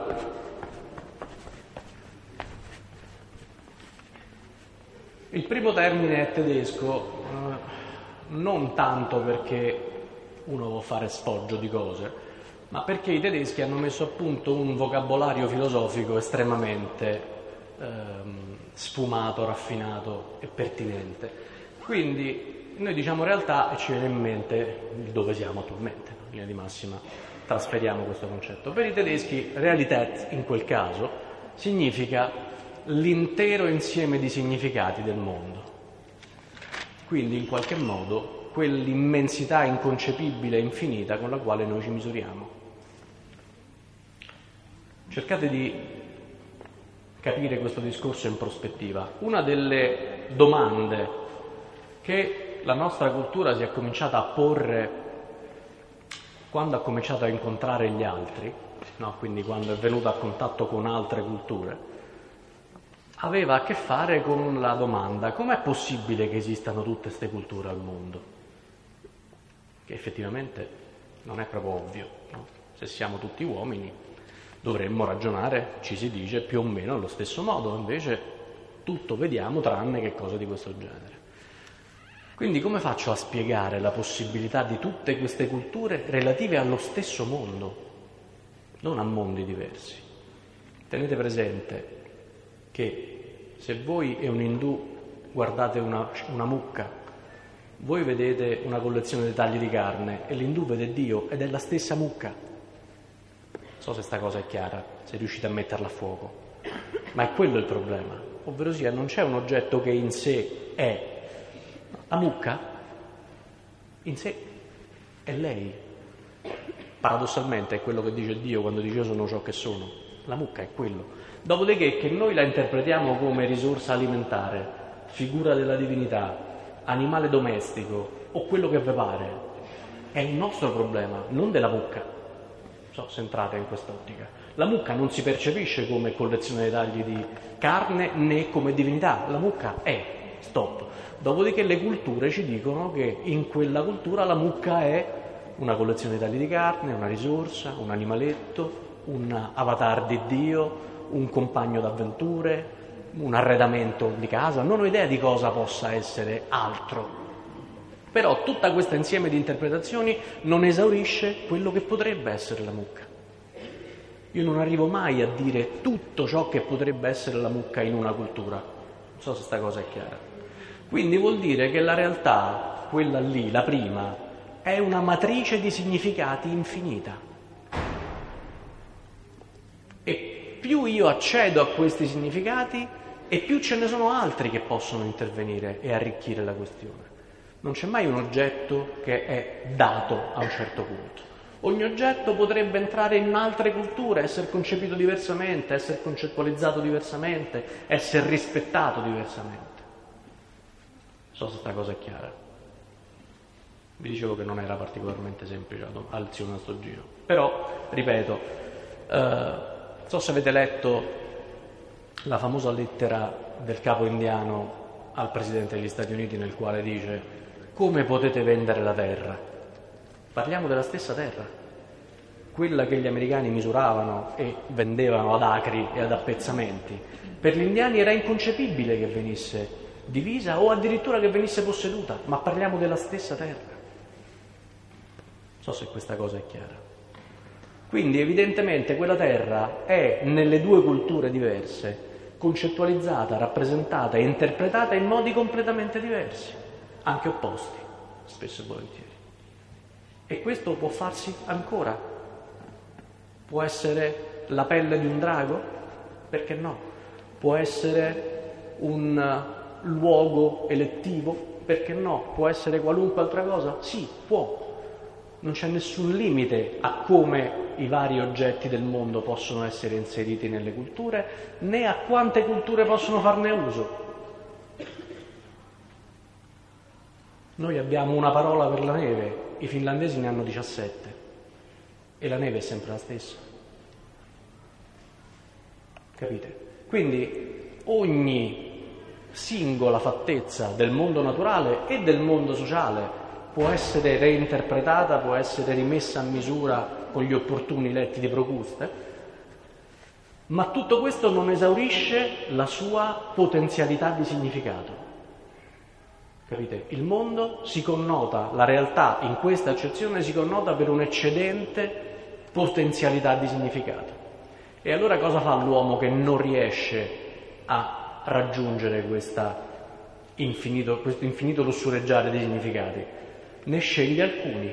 il primo termine è tedesco, non tanto perché uno può fare sfoggio di cose, ma perché i tedeschi hanno messo a punto un vocabolario filosofico estremamente sfumato, raffinato e pertinente. Quindi noi diciamo realtà e ci viene in mente dove siamo attualmente, in linea di massima trasferiamo questo concetto. Per i tedeschi Realität in quel caso significa l'intero insieme di significati del mondo. Quindi in qualche modo quell'immensità inconcepibile e infinita con la quale noi ci misuriamo. Cercate di capire questo discorso in prospettiva. Una delle domande che la nostra cultura si è cominciata a porre quando ha cominciato a incontrare gli altri, no? Quindi quando è venuta a contatto con altre culture, aveva a che fare con la domanda: com'è possibile che esistano tutte queste culture al mondo? Che effettivamente non è proprio ovvio, no? Se siamo tutti uomini dovremmo ragionare, ci si dice, più o meno allo stesso modo, invece tutto vediamo tranne che cose di questo genere. Quindi come faccio a spiegare la possibilità di tutte queste culture relative allo stesso mondo, non a mondi diversi? Tenete presente che se voi e un indù guardate una mucca, voi vedete una collezione di tagli di carne e l'indù vede Dio ed è la stessa mucca. Non so se sta cosa è chiara, se riuscite a metterla a fuoco, ma è quello il problema, ovvero sia non c'è un oggetto che in sé è. La mucca in sé è lei. Paradossalmente è quello che dice Dio quando dice io sono ciò che sono. La mucca è quello. Dopodiché che noi la interpretiamo come risorsa alimentare, figura della divinità, animale domestico o quello che vi pare, è un nostro problema, non della mucca. Non so se entrate in quest'ottica. La mucca non si percepisce come collezione di tagli di carne né come divinità. La mucca è, stop. Dopodiché le culture ci dicono che in quella cultura la mucca è una collezione di tagli di carne, una risorsa, un animaletto, un avatar di Dio, un compagno d'avventure, un arredamento di casa. Non ho idea di cosa possa essere altro. Però tutta questo insieme di interpretazioni non esaurisce quello che potrebbe essere la mucca. Io non arrivo mai a dire tutto ciò che potrebbe essere la mucca in una cultura. Non so se sta cosa è chiara. Quindi vuol dire che la realtà, quella lì, la prima, è una matrice di significati infinita. E più io accedo a questi significati, e più ce ne sono altri che possono intervenire e arricchire la questione. Non c'è mai un oggetto che è dato a un certo punto. Ogni oggetto potrebbe entrare in altre culture, essere concepito diversamente, essere concettualizzato diversamente, essere rispettato diversamente. Non so se sta cosa è chiara. Vi dicevo che non era particolarmente semplice la lezione a sto giro. Però, ripeto, non so se avete letto la famosa lettera del capo indiano al Presidente degli Stati Uniti nel quale dice: come potete vendere la terra? Parliamo della stessa terra, quella che gli americani misuravano e vendevano ad acri e ad appezzamenti. Per gli indiani era inconcepibile che venisse divisa o addirittura che venisse posseduta, ma parliamo della stessa terra. Non so se questa cosa è chiara. Quindi evidentemente quella terra è nelle due culture diverse concettualizzata, rappresentata e interpretata in modi completamente diversi, anche opposti, spesso e volentieri. E questo può farsi ancora. Può essere la pelle di un drago? Perché no? Può essere un luogo elettivo? Perché no? Può essere qualunque altra cosa? Sì, può. Non c'è nessun limite a come i vari oggetti del mondo possono essere inseriti nelle culture, né a quante culture possono farne uso. Noi abbiamo una parola per la neve, i finlandesi ne hanno 17 e la neve è sempre la stessa. Capite? Quindi ogni singola fattezza del mondo naturale e del mondo sociale può essere reinterpretata, può essere rimessa a misura con gli opportuni letti di Procuste, ma tutto questo non esaurisce la sua potenzialità di significato. Capite? Il mondo si connota, la realtà in questa accezione si connota per un'eccedente potenzialità di significato. E allora cosa fa l'uomo che non riesce a raggiungere questo infinito lussureggiare di significati? Ne sceglie alcuni.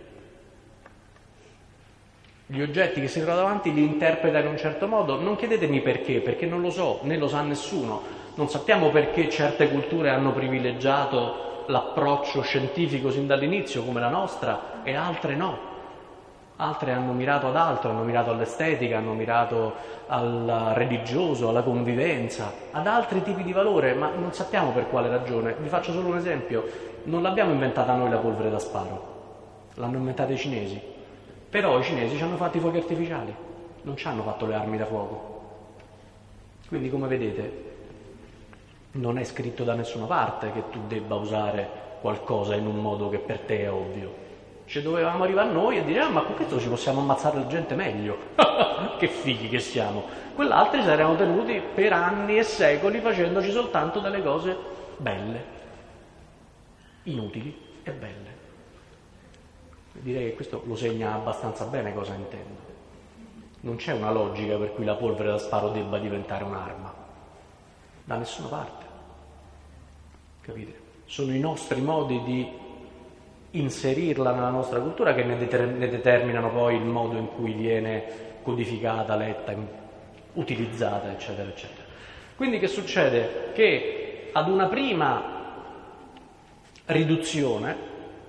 Gli oggetti che si trova davanti li interpreta in un certo modo. Non chiedetemi perché non lo so, né lo sa nessuno. Non sappiamo perché certe culture hanno privilegiato l'approccio scientifico sin dall'inizio come la nostra e altre no. Altre hanno mirato ad altro, hanno mirato all'estetica, hanno mirato al religioso, alla convivenza, ad altri tipi di valore, ma non sappiamo per quale ragione. Vi faccio solo un esempio. Non l'abbiamo inventata noi la polvere da sparo, l'hanno inventata i cinesi. Però i cinesi ci hanno fatto i fuochi artificiali, non ci hanno fatto le armi da fuoco. Quindi, come vedete, non è scritto da nessuna parte che tu debba usare qualcosa in un modo che per te è ovvio. Cioè dovevamo arrivare noi e dire ma con questo ci possiamo ammazzare la gente meglio. Che fighi che siamo. Quell'altri si erano tenuti per anni e secoli facendoci soltanto delle cose belle, inutili e belle. Direi che questo lo segna abbastanza bene cosa intendo. Non c'è una logica per cui la polvere da sparo debba diventare un'arma, da nessuna parte. Capite? Sono i nostri modi di inserirla nella nostra cultura che ne determinano poi il modo in cui viene codificata, letta, utilizzata, eccetera, eccetera. Quindi che succede? Che ad una prima riduzione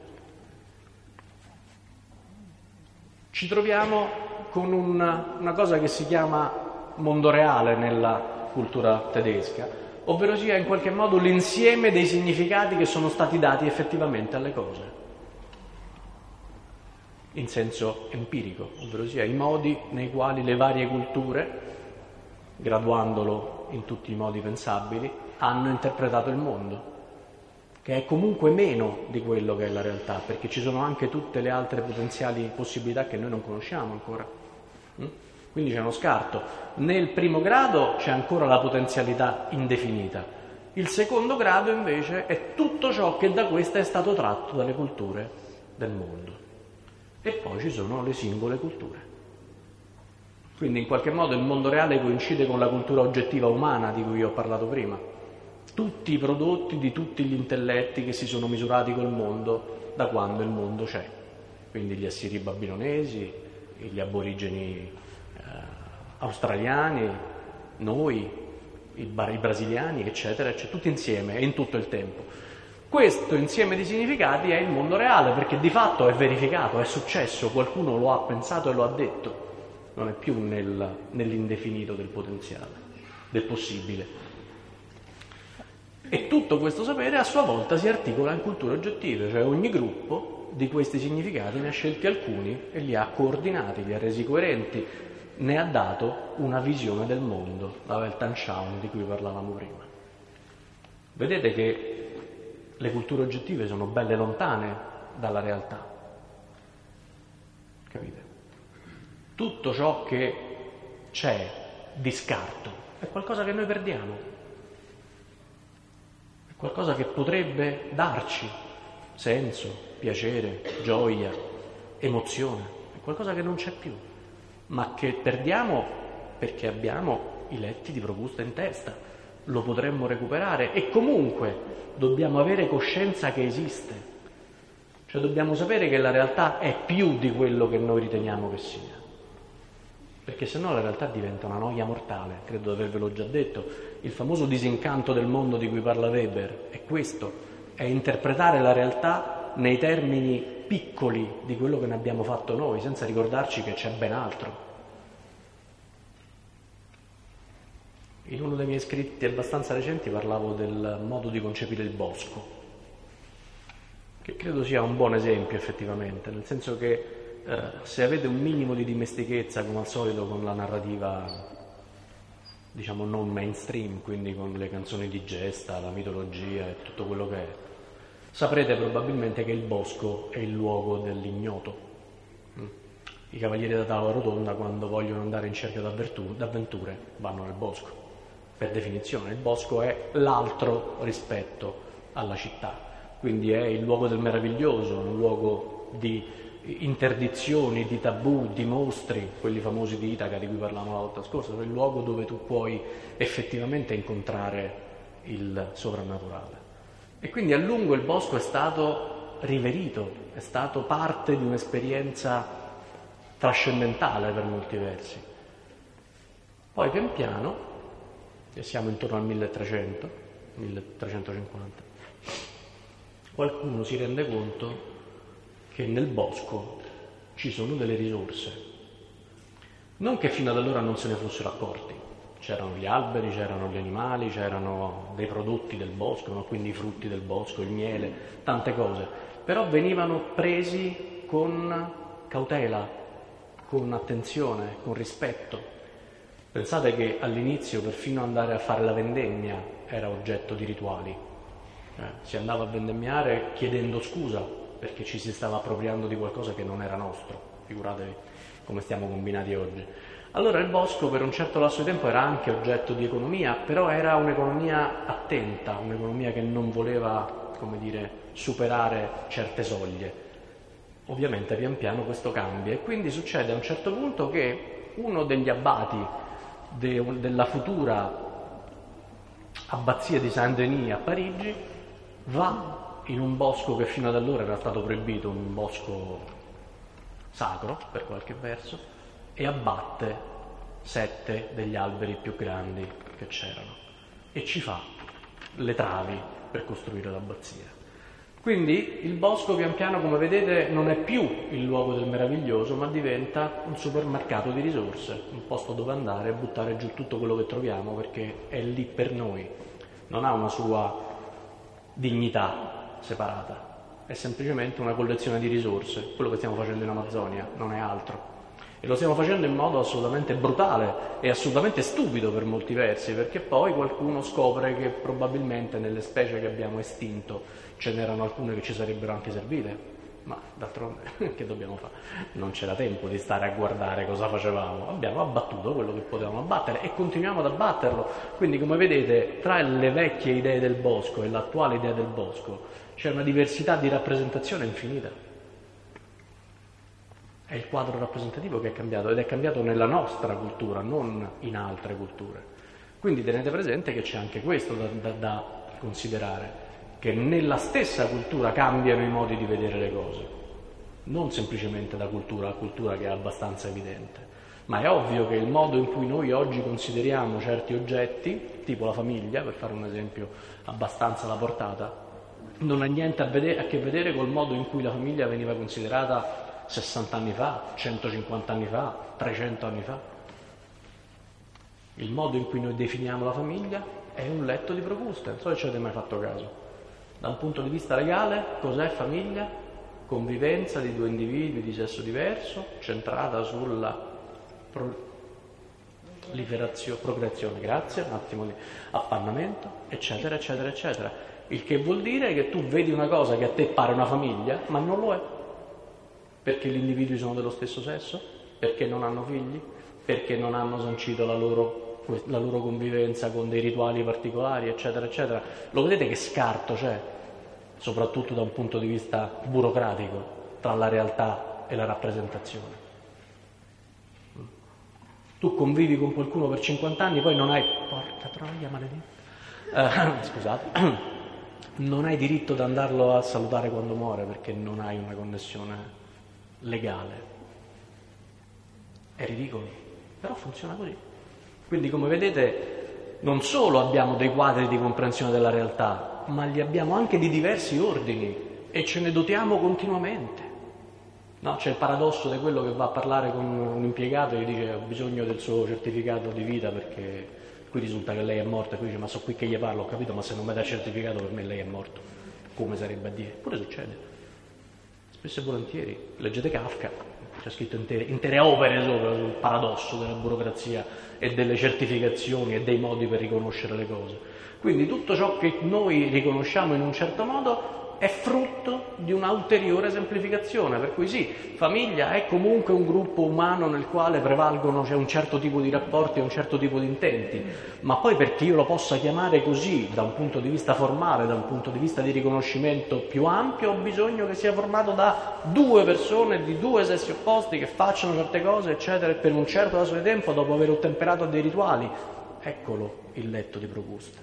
ci troviamo con una cosa che si chiama mondo reale nella cultura tedesca, ovvero sia in qualche modo l'insieme dei significati che sono stati dati effettivamente alle cose, in senso empirico, ovvero sia i modi nei quali le varie culture, graduandolo in tutti i modi pensabili, hanno interpretato il mondo, che è comunque meno di quello che è la realtà, perché ci sono anche tutte le altre potenziali possibilità che noi non conosciamo ancora. Quindi c'è uno scarto. Nel primo grado c'è ancora la potenzialità indefinita. Il secondo grado invece è tutto ciò che da questa è stato tratto dalle culture del mondo. E poi ci sono le singole culture. Quindi in qualche modo il mondo reale coincide con la cultura oggettiva umana di cui ho parlato prima. Tutti i prodotti di tutti gli intelletti che si sono misurati col mondo da quando il mondo c'è. Quindi gli assiri babilonesi, gli aborigeni australiani, noi, i brasiliani, eccetera, eccetera, tutti insieme e in tutto il tempo. Questo insieme di significati è il mondo reale, perché di fatto è verificato, è successo, qualcuno lo ha pensato e lo ha detto, non è più nell'indefinito del potenziale, del possibile. E tutto questo sapere a sua volta si articola in culture oggettive, cioè ogni gruppo di questi significati ne ha scelti alcuni e li ha coordinati, li ha resi coerenti, ne ha dato una visione del mondo, la Weltanschauung di cui parlavamo prima. Vedete che le culture oggettive sono belle lontane dalla realtà, capite? Tutto ciò che c'è di scarto è qualcosa che noi perdiamo, è qualcosa che potrebbe darci senso, piacere, gioia, emozione, è qualcosa che non c'è più, ma che perdiamo perché abbiamo i letti di Procusto in testa, lo potremmo recuperare e comunque dobbiamo avere coscienza che esiste, cioè dobbiamo sapere che la realtà è più di quello che noi riteniamo che sia, perché sennò la realtà diventa una noia mortale. Credo di avervelo già detto, il famoso disincanto del mondo di cui parla Weber è questo, è interpretare la realtà nei termini piccoli di quello che ne abbiamo fatto noi, senza ricordarci che c'è ben altro. In uno dei miei scritti abbastanza recenti parlavo del modo di concepire il bosco, che credo sia un buon esempio effettivamente, nel senso che se avete un minimo di dimestichezza, come al solito, con la narrativa, diciamo, non mainstream, quindi con le canzoni di gesta, la mitologia e tutto quello che è, saprete probabilmente che il bosco è il luogo dell'ignoto. I cavalieri da tavola rotonda, quando vogliono andare in cerca d'avventure, vanno nel bosco. Per definizione, il bosco è l'altro rispetto alla città, quindi è il luogo del meraviglioso, un luogo di interdizioni, di tabù, di mostri, quelli famosi di Itaca di cui parlavamo la volta scorsa, è il luogo dove tu puoi effettivamente incontrare il sovrannaturale. E quindi a lungo il bosco è stato riverito, è stato parte di un'esperienza trascendentale per molti versi. Poi pian piano, e siamo intorno al 1300, 1350, qualcuno si rende conto che nel bosco ci sono delle risorse, non che fino ad allora non se ne fossero accorti. C'erano gli alberi, c'erano gli animali, c'erano dei prodotti del bosco, no? Quindi i frutti del bosco, il miele, tante cose, però venivano presi con cautela, con attenzione, con rispetto. Pensate che all'inizio perfino andare a fare la vendemmia era oggetto di rituali. Si andava a vendemmiare chiedendo scusa perché ci si stava appropriando di qualcosa che non era nostro, figuratevi come stiamo combinati oggi. Allora il bosco per un certo lasso di tempo era anche oggetto di economia, però era un'economia attenta, un'economia che non voleva, come dire, superare certe soglie. Ovviamente pian piano questo cambia e quindi succede a un certo punto che uno degli abati della futura abbazia di Saint-Denis a Parigi va in un bosco che fino ad allora era stato proibito, un bosco sacro per qualche verso, e abbatte 7 degli alberi più grandi che c'erano e ci fa le travi per costruire l'abbazia. Quindi il bosco pian piano, come vedete, non è più il luogo del meraviglioso, ma diventa un supermercato di risorse, un posto dove andare e buttare giù tutto quello che troviamo, perché è lì per noi, non ha una sua dignità separata, è semplicemente una collezione di risorse. Quello che stiamo facendo in Amazzonia non è altro. E lo stiamo facendo in modo assolutamente brutale e assolutamente stupido per molti versi, perché poi qualcuno scopre che probabilmente nelle specie che abbiamo estinto ce n'erano alcune che ci sarebbero anche servite. Ma d'altronde che dobbiamo fare? Non c'era tempo di stare a guardare cosa facevamo. Abbiamo abbattuto quello che potevamo abbattere e continuiamo ad abbatterlo. Quindi, come vedete, tra le vecchie idee del bosco e l'attuale idea del bosco c'è una diversità di rappresentazione infinita. È il quadro rappresentativo che è cambiato, ed è cambiato nella nostra cultura, non in altre culture. Quindi tenete presente che c'è anche questo da considerare, che nella stessa cultura cambiano i modi di vedere le cose, non semplicemente da cultura a cultura, che è abbastanza evidente, ma è ovvio che il modo in cui noi oggi consideriamo certi oggetti, tipo la famiglia, per fare un esempio abbastanza alla portata, non ha niente a che vedere col modo in cui la famiglia veniva considerata 60 anni fa, 150 anni fa, 300 anni fa. Il modo in cui noi definiamo la famiglia è un letto di Procuste, non so se ci avete mai fatto caso. Da un punto di vista legale, cos'è famiglia? Convivenza di due individui di sesso diverso, centrata sulla procreazione, grazie, un attimo di appannamento, eccetera, eccetera, eccetera. Il che vuol dire che tu vedi una cosa che a te pare una famiglia, ma non lo è. Perché gli individui sono dello stesso sesso? Perché non hanno figli? Perché non hanno sancito la loro convivenza con dei rituali particolari, eccetera, eccetera. Lo vedete che scarto c'è, soprattutto da un punto di vista burocratico, tra la realtà e la rappresentazione. Tu convivi con qualcuno per 50 anni, poi non hai... Porca troia, maledetta. Scusate. Non hai diritto di andarlo a salutare quando muore, perché non hai una connessione legale. È ridicolo, però funziona così. Quindi, come vedete, non solo abbiamo dei quadri di comprensione della realtà, ma li abbiamo anche di diversi ordini e ce ne dotiamo continuamente. No? C'è il paradosso di quello che va a parlare con un impiegato e gli dice: ho bisogno del suo certificato di vita perché qui risulta che lei è morta, e qui dice: ma so qui che gli parlo, ho capito, ma se non mi dà il certificato per me lei è morto. Come sarebbe a dire? Eppure succede. Spesso e volentieri, leggete Kafka, c'è scritto intere opere sul paradosso della burocrazia e delle certificazioni e dei modi per riconoscere le cose. Quindi tutto ciò che noi riconosciamo in un certo modo è frutto di un'ulteriore semplificazione, per cui sì, famiglia è comunque un gruppo umano nel quale prevalgono, c'è un certo tipo di rapporti e un certo tipo di intenti, ma poi perché io lo possa chiamare così da un punto di vista formale, da un punto di vista di riconoscimento più ampio, ho bisogno che sia formato da due persone di due sessi opposti che facciano certe cose, eccetera, e per un certo lasso di tempo, dopo aver ottemperato a dei rituali. Eccolo il letto di Procuste.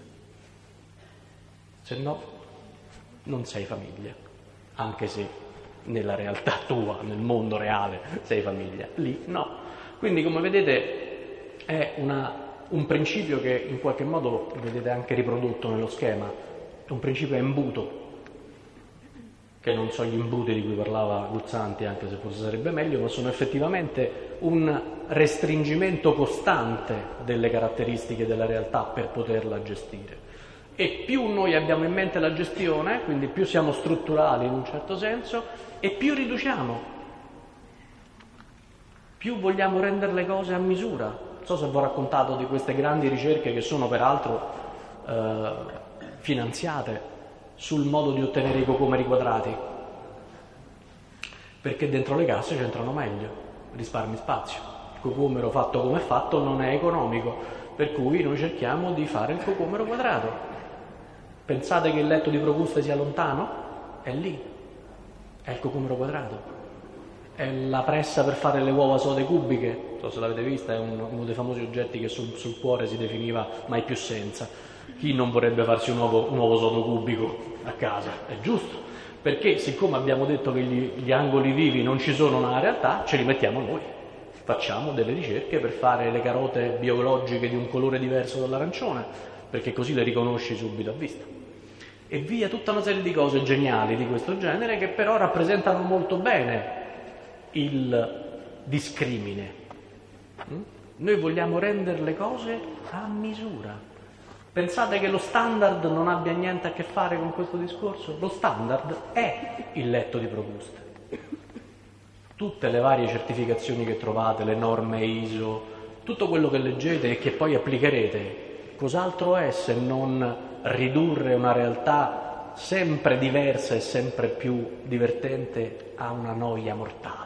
Se no non sei famiglia, anche se nella realtà tua, nel mondo reale, sei famiglia. Lì no. Quindi, come vedete, è un principio che in qualche modo vedete anche riprodotto nello schema, è un principio a imbuto, che non sono gli imbuti di cui parlava Guzzanti, anche se forse sarebbe meglio, ma sono effettivamente un restringimento costante delle caratteristiche della realtà per poterla gestire. E più noi abbiamo in mente la gestione, quindi più siamo strutturali in un certo senso, e più riduciamo, più vogliamo rendere le cose a misura. Non so se vi ho raccontato di queste grandi ricerche che sono peraltro finanziate sul modo di ottenere i cocomeri quadrati. perché dentro le casse c'entrano meglio, risparmi spazio. Il cocomero fatto come è fatto non è economico, per cui noi cerchiamo di fare il cocomero quadrato. Pensate che il letto di Procuste sia lontano? È lì, è il cocomero quadrato. È la pressa per fare le uova sode cubiche, non so se l'avete vista, è uno dei famosi oggetti che sul cuore si definiva mai più senza. Chi non vorrebbe farsi un uovo sodo cubico a casa? È giusto, perché siccome abbiamo detto che gli angoli vivi non ci sono nella realtà, ce li mettiamo noi. Facciamo delle ricerche per fare le carote biologiche di un colore diverso dall'arancione, perché così le riconosci subito a vista. E via tutta una serie di cose geniali di questo genere che però rappresentano molto bene il discrimine. Noi vogliamo rendere le cose a misura. Pensate che lo standard non abbia niente a che fare con questo discorso? Lo standard è il letto di Procuste. Tutte le varie certificazioni che trovate, le norme ISO, tutto quello che leggete e che poi applicherete, cos'altro è se non ridurre una realtà sempre diversa e sempre più divertente a una noia mortale,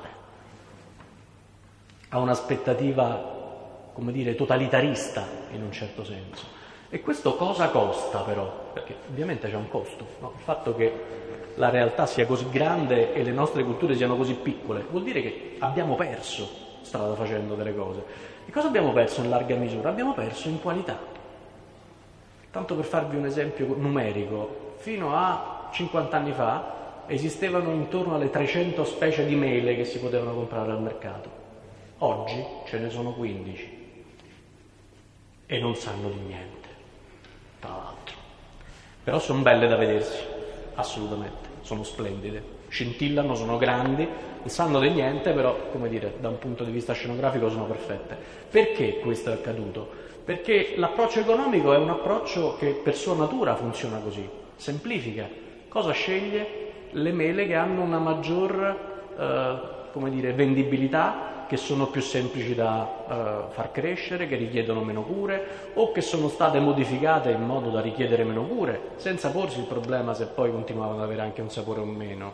a un'aspettativa, come dire, totalitarista in un certo senso. E questo cosa costa però? Perché ovviamente c'è un costo, no? Il fatto che la realtà sia così grande e le nostre culture siano così piccole vuol dire che abbiamo perso strada facendo delle cose. E cosa abbiamo perso in larga misura? Abbiamo perso in qualità. Tanto per farvi un esempio numerico, fino a 50 anni fa esistevano intorno alle 300 specie di mele che si potevano comprare al mercato. Oggi ce ne sono 15 e non sanno di niente, tra l'altro. Però sono belle da vedersi, assolutamente, sono splendide, scintillano, sono grandi, non sanno di niente, però, come dire, da un punto di vista scenografico sono perfette. Perché questo è accaduto? Perché l'approccio economico è un approccio che per sua natura funziona così, semplifica. Cosa sceglie? Le mele che hanno una maggior, vendibilità, che sono più semplici da far crescere, che richiedono meno cure o che sono state modificate in modo da richiedere meno cure, senza porsi il problema se poi continuavano ad avere anche un sapore o meno.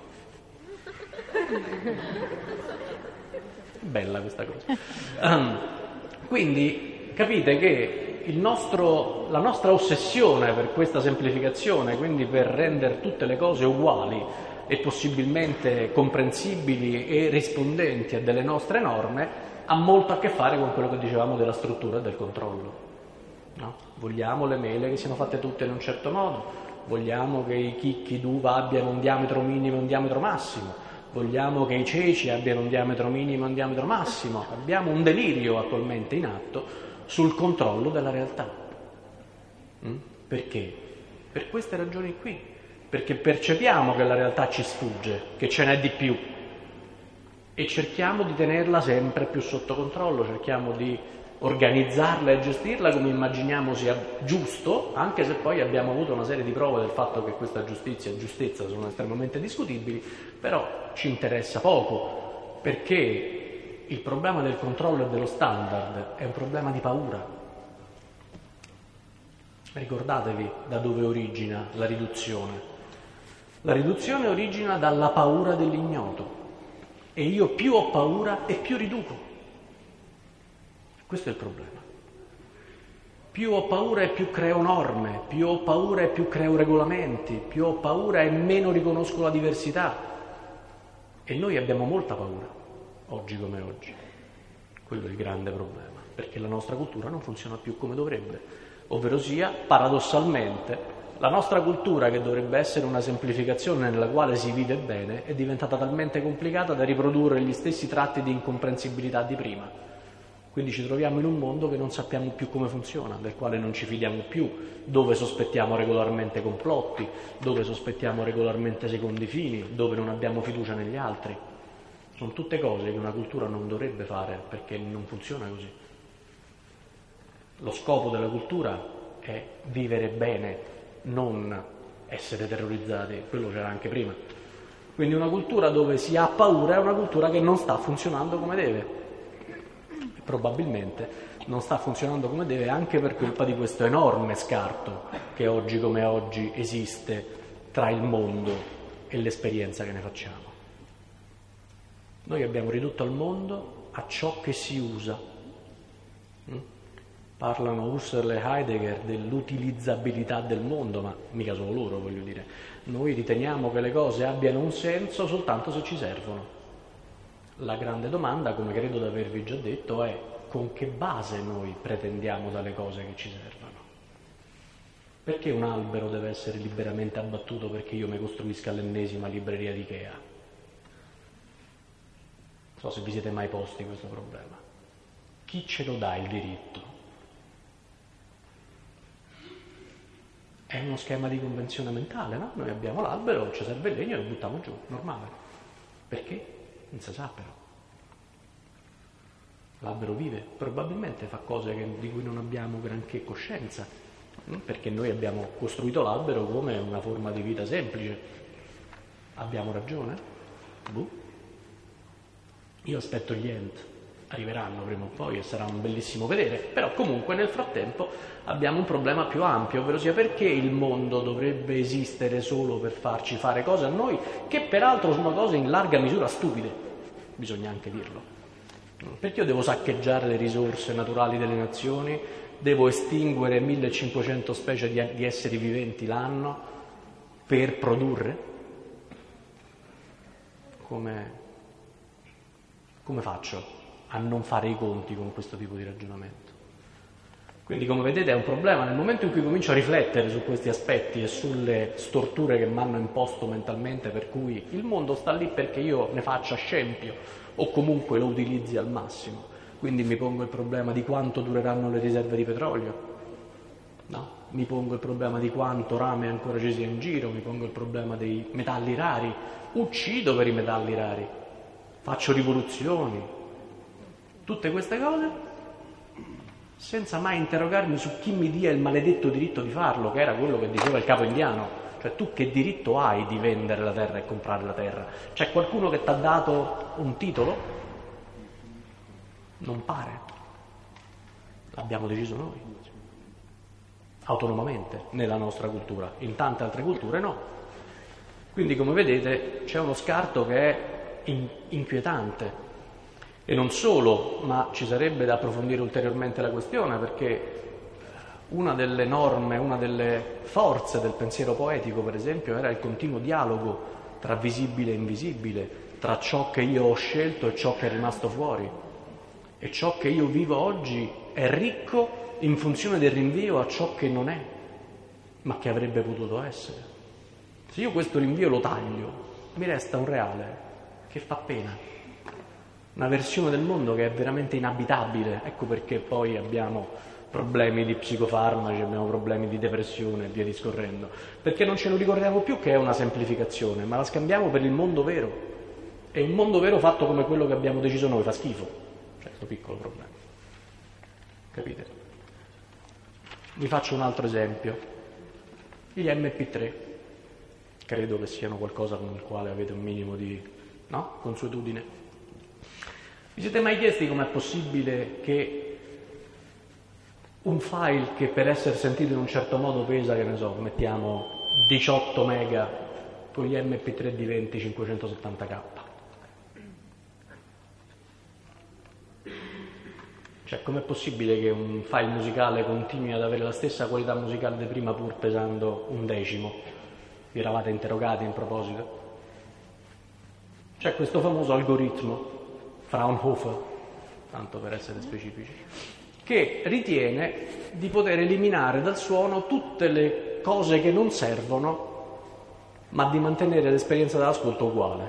Bella questa cosa. Quindi capite che la nostra ossessione per questa semplificazione, quindi per rendere tutte le cose uguali e possibilmente comprensibili e rispondenti a delle nostre norme, ha molto a che fare con quello che dicevamo della struttura e del controllo. No? Vogliamo le mele che siano fatte tutte in un certo modo, vogliamo che i chicchi d'uva abbiano un diametro minimo e un diametro massimo, vogliamo che i ceci abbiano un diametro minimo e un diametro massimo. Abbiamo un delirio attualmente in atto sul controllo della realtà. Perché? Per queste ragioni qui. Perché percepiamo che la realtà ci sfugge, che ce n'è di più e cerchiamo di tenerla sempre più sotto controllo, cerchiamo di organizzarla e gestirla come immaginiamo sia giusto, anche se poi abbiamo avuto una serie di prove del fatto che questa giustizia e giustezza sono estremamente discutibili, però ci interessa poco, perché il problema del controllo e dello standard è un problema di paura. Ricordatevi da dove origina la riduzione. La riduzione origina dalla paura dell'ignoto e io più ho paura e più riduco. Questo è il problema. Più ho paura e più creo norme, più ho paura e più creo regolamenti, più ho paura e meno riconosco la diversità. E noi abbiamo molta paura, oggi come oggi. Quello è il grande problema, perché la nostra cultura non funziona più come dovrebbe, ovverosia, paradossalmente, la nostra cultura, che dovrebbe essere una semplificazione nella quale si vive bene, è diventata talmente complicata da riprodurre gli stessi tratti di incomprensibilità di prima. Quindi ci troviamo in un mondo che non sappiamo più come funziona, del quale non ci fidiamo più, dove sospettiamo regolarmente complotti, dove sospettiamo regolarmente secondi fini, dove non abbiamo fiducia negli altri. Sono tutte cose che una cultura non dovrebbe fare, perché non funziona così. Lo scopo della cultura è vivere bene, non essere terrorizzati, quello c'era anche prima. Quindi una cultura dove si ha paura è una cultura che non sta funzionando come deve. Probabilmente non sta funzionando come deve anche per colpa di questo enorme scarto che oggi come oggi esiste tra il mondo e l'esperienza che ne facciamo. Noi abbiamo ridotto il mondo a ciò che si usa. Parlano Husserl e Heidegger dell'utilizzabilità del mondo, ma mica solo loro, voglio dire. Noi riteniamo che le cose abbiano un senso soltanto se ci servono. La grande domanda, come credo di avervi già detto, è con che base noi pretendiamo dalle cose che ci servono? Perché un albero deve essere liberamente abbattuto perché io mi costruisca l'ennesima libreria di Ikea? Non so se vi siete mai posti questo problema. Chi ce lo dà il diritto? È uno schema di convenzione mentale, no? Noi abbiamo l'albero, ci serve il legno e lo buttiamo giù, normale. Perché? Non si sa però. L'albero vive, probabilmente fa cose di cui non abbiamo granché coscienza, perché noi abbiamo costruito l'albero come una forma di vita semplice. Abbiamo ragione? Io aspetto gli Ent, arriveranno prima o poi e sarà un bellissimo vedere, però comunque nel frattempo abbiamo un problema più ampio, ovvero sia perché il mondo dovrebbe esistere solo per farci fare cose a noi, che peraltro sono cose in larga misura stupide, bisogna anche dirlo. Perché io devo saccheggiare le risorse naturali delle nazioni, devo estinguere 1500 specie di esseri viventi l'anno per produrre? Come faccio a non fare i conti con questo tipo di ragionamento? Quindi, come vedete, è un problema. Nel momento in cui comincio a riflettere su questi aspetti e sulle storture che mi hanno imposto mentalmente, per cui il mondo sta lì perché io ne faccia scempio o comunque lo utilizzi al massimo, quindi mi pongo il problema di quanto dureranno le riserve di petrolio, no? Mi pongo il problema di quanto rame ancora ci sia in giro, mi pongo il problema dei metalli rari, uccido per i metalli rari, faccio rivoluzioni, tutte queste cose senza mai interrogarmi su chi mi dia il maledetto diritto di farlo, che era quello che diceva il capo indiano. Cioè, tu che diritto hai di vendere la terra e comprare la terra? C'è qualcuno che ti ha dato un titolo? Non pare. L'abbiamo deciso noi, autonomamente, nella nostra cultura. In tante altre culture no. Quindi, come vedete, c'è uno scarto che è inquietante. E non solo, ma ci sarebbe da approfondire ulteriormente la questione, perché una delle norme, una delle forze del pensiero poetico, per esempio, era il continuo dialogo tra visibile e invisibile, tra ciò che io ho scelto e ciò che è rimasto fuori. E ciò che io vivo oggi è ricco in funzione del rinvio a ciò che non è, ma che avrebbe potuto essere. Se io questo rinvio lo taglio, mi resta un reale che fa pena. Una versione del mondo che è veramente inabitabile. Ecco perché poi abbiamo problemi di psicofarmaci, abbiamo problemi di depressione e via discorrendo, perché non ce lo ricordiamo più che è una semplificazione, ma la scambiamo per il mondo vero, e un mondo vero fatto come quello che abbiamo deciso noi fa schifo. Cioè, questo piccolo problema, capite? Vi faccio un altro esempio: gli MP3 credo che siano qualcosa con il quale avete un minimo di consuetudine. Vi siete mai chiesti com'è possibile che un file che per essere sentito in un certo modo pesa, che ne so, mettiamo 18 mega, con gli MP3 diventi 570k? Cioè, com'è possibile che un file musicale continui ad avere la stessa qualità musicale di prima pur pesando 1/10? Vi eravate interrogati in proposito? C'è questo famoso algoritmo Fraunhofer, tanto per essere specifici, che ritiene di poter eliminare dal suono tutte le cose che non servono, ma di mantenere l'esperienza dell'ascolto uguale.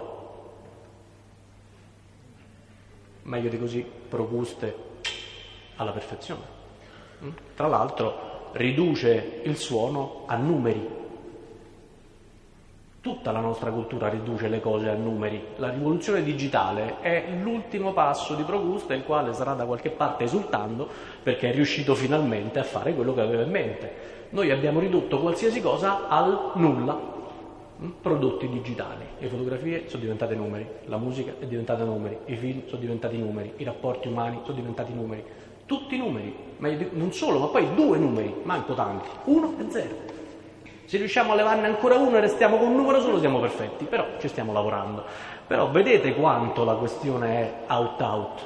Meglio di così, Procuste alla perfezione. Tra l'altro riduce il suono a numeri. Tutta la nostra cultura riduce le cose a numeri. La rivoluzione digitale è l'ultimo passo di Procuste, il quale sarà da qualche parte esultando perché è riuscito finalmente a fare quello che aveva in mente. Noi abbiamo ridotto qualsiasi cosa al nulla. Prodotti digitali. Le fotografie sono diventate numeri, la musica è diventata numeri, i film sono diventati numeri, i rapporti umani sono diventati numeri. Tutti numeri, ma non solo, ma poi 2 numeri, manco tanti, 1 e 0. Se riusciamo a levarne ancora uno e restiamo con un numero solo siamo perfetti, però ci stiamo lavorando. Però vedete quanto la questione è out-out.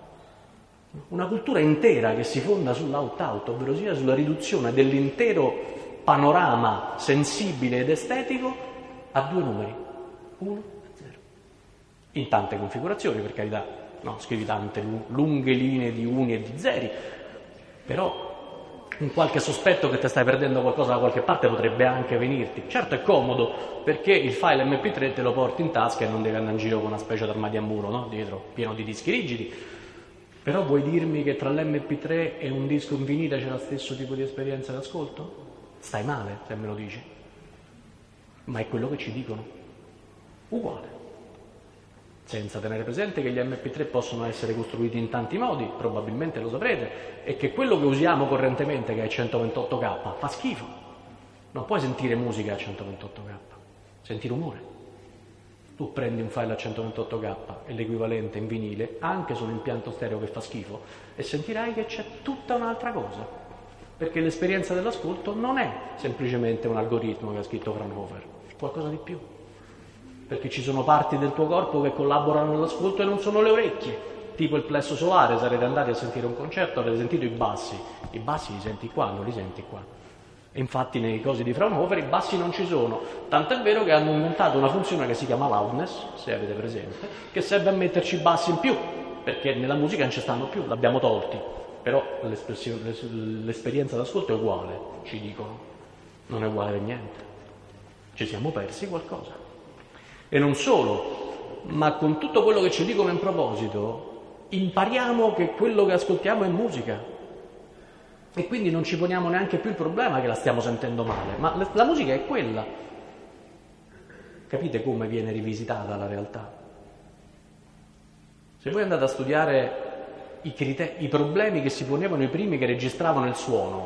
Una cultura intera che si fonda sull'out-out, ovvero sia sulla riduzione dell'intero panorama sensibile ed estetico a due numeri, 1 e 0. In tante configurazioni, per carità, no, scrivi tante lunghe linee di uni e di zeri, però un qualche sospetto che ti stai perdendo qualcosa da qualche parte potrebbe anche venirti. Certo è comodo, perché il file MP3 te lo porti in tasca e non devi andare in giro con una specie d'armadio a muro, no? Dietro, pieno di dischi rigidi. Però vuoi dirmi che tra l'MP3 e un disco in vinile c'è lo stesso tipo di esperienza d'ascolto? Stai male se me lo dici. Ma è quello che ci dicono. Uguale. Senza tenere presente che gli MP3 possono essere costruiti in tanti modi, probabilmente lo saprete, e che quello che usiamo correntemente, che è 128K, fa schifo. Non puoi sentire musica a 128K, senti rumore. Tu prendi un file a 128K e l'equivalente in vinile, anche su un impianto stereo che fa schifo, e sentirai che c'è tutta un'altra cosa, perché l'esperienza dell'ascolto non è semplicemente un algoritmo che ha scritto Fraunhofer, è qualcosa di più, perché ci sono parti del tuo corpo che collaborano all'ascolto e non sono le orecchie, tipo il plesso solare. Sarete andati a sentire un concerto, avete sentito i bassi li senti qua, non li senti qua. E infatti nei cosi di Fraunhofer i bassi non ci sono, tanto è vero che hanno inventato una funzione che si chiama loudness, se avete presente, che serve a metterci i bassi in più, perché nella musica non ci stanno più, l'abbiamo tolti, però l'esperienza d'ascolto è uguale, ci dicono, non è uguale per niente, ci siamo persi qualcosa. E non solo, ma con tutto quello che ci dicono in proposito, impariamo che quello che ascoltiamo è musica. E quindi non ci poniamo neanche più il problema che la stiamo sentendo male, ma la musica è quella. Capite come viene rivisitata la realtà? Se voi andate a studiare i problemi che si ponevano i primi che registravano il suono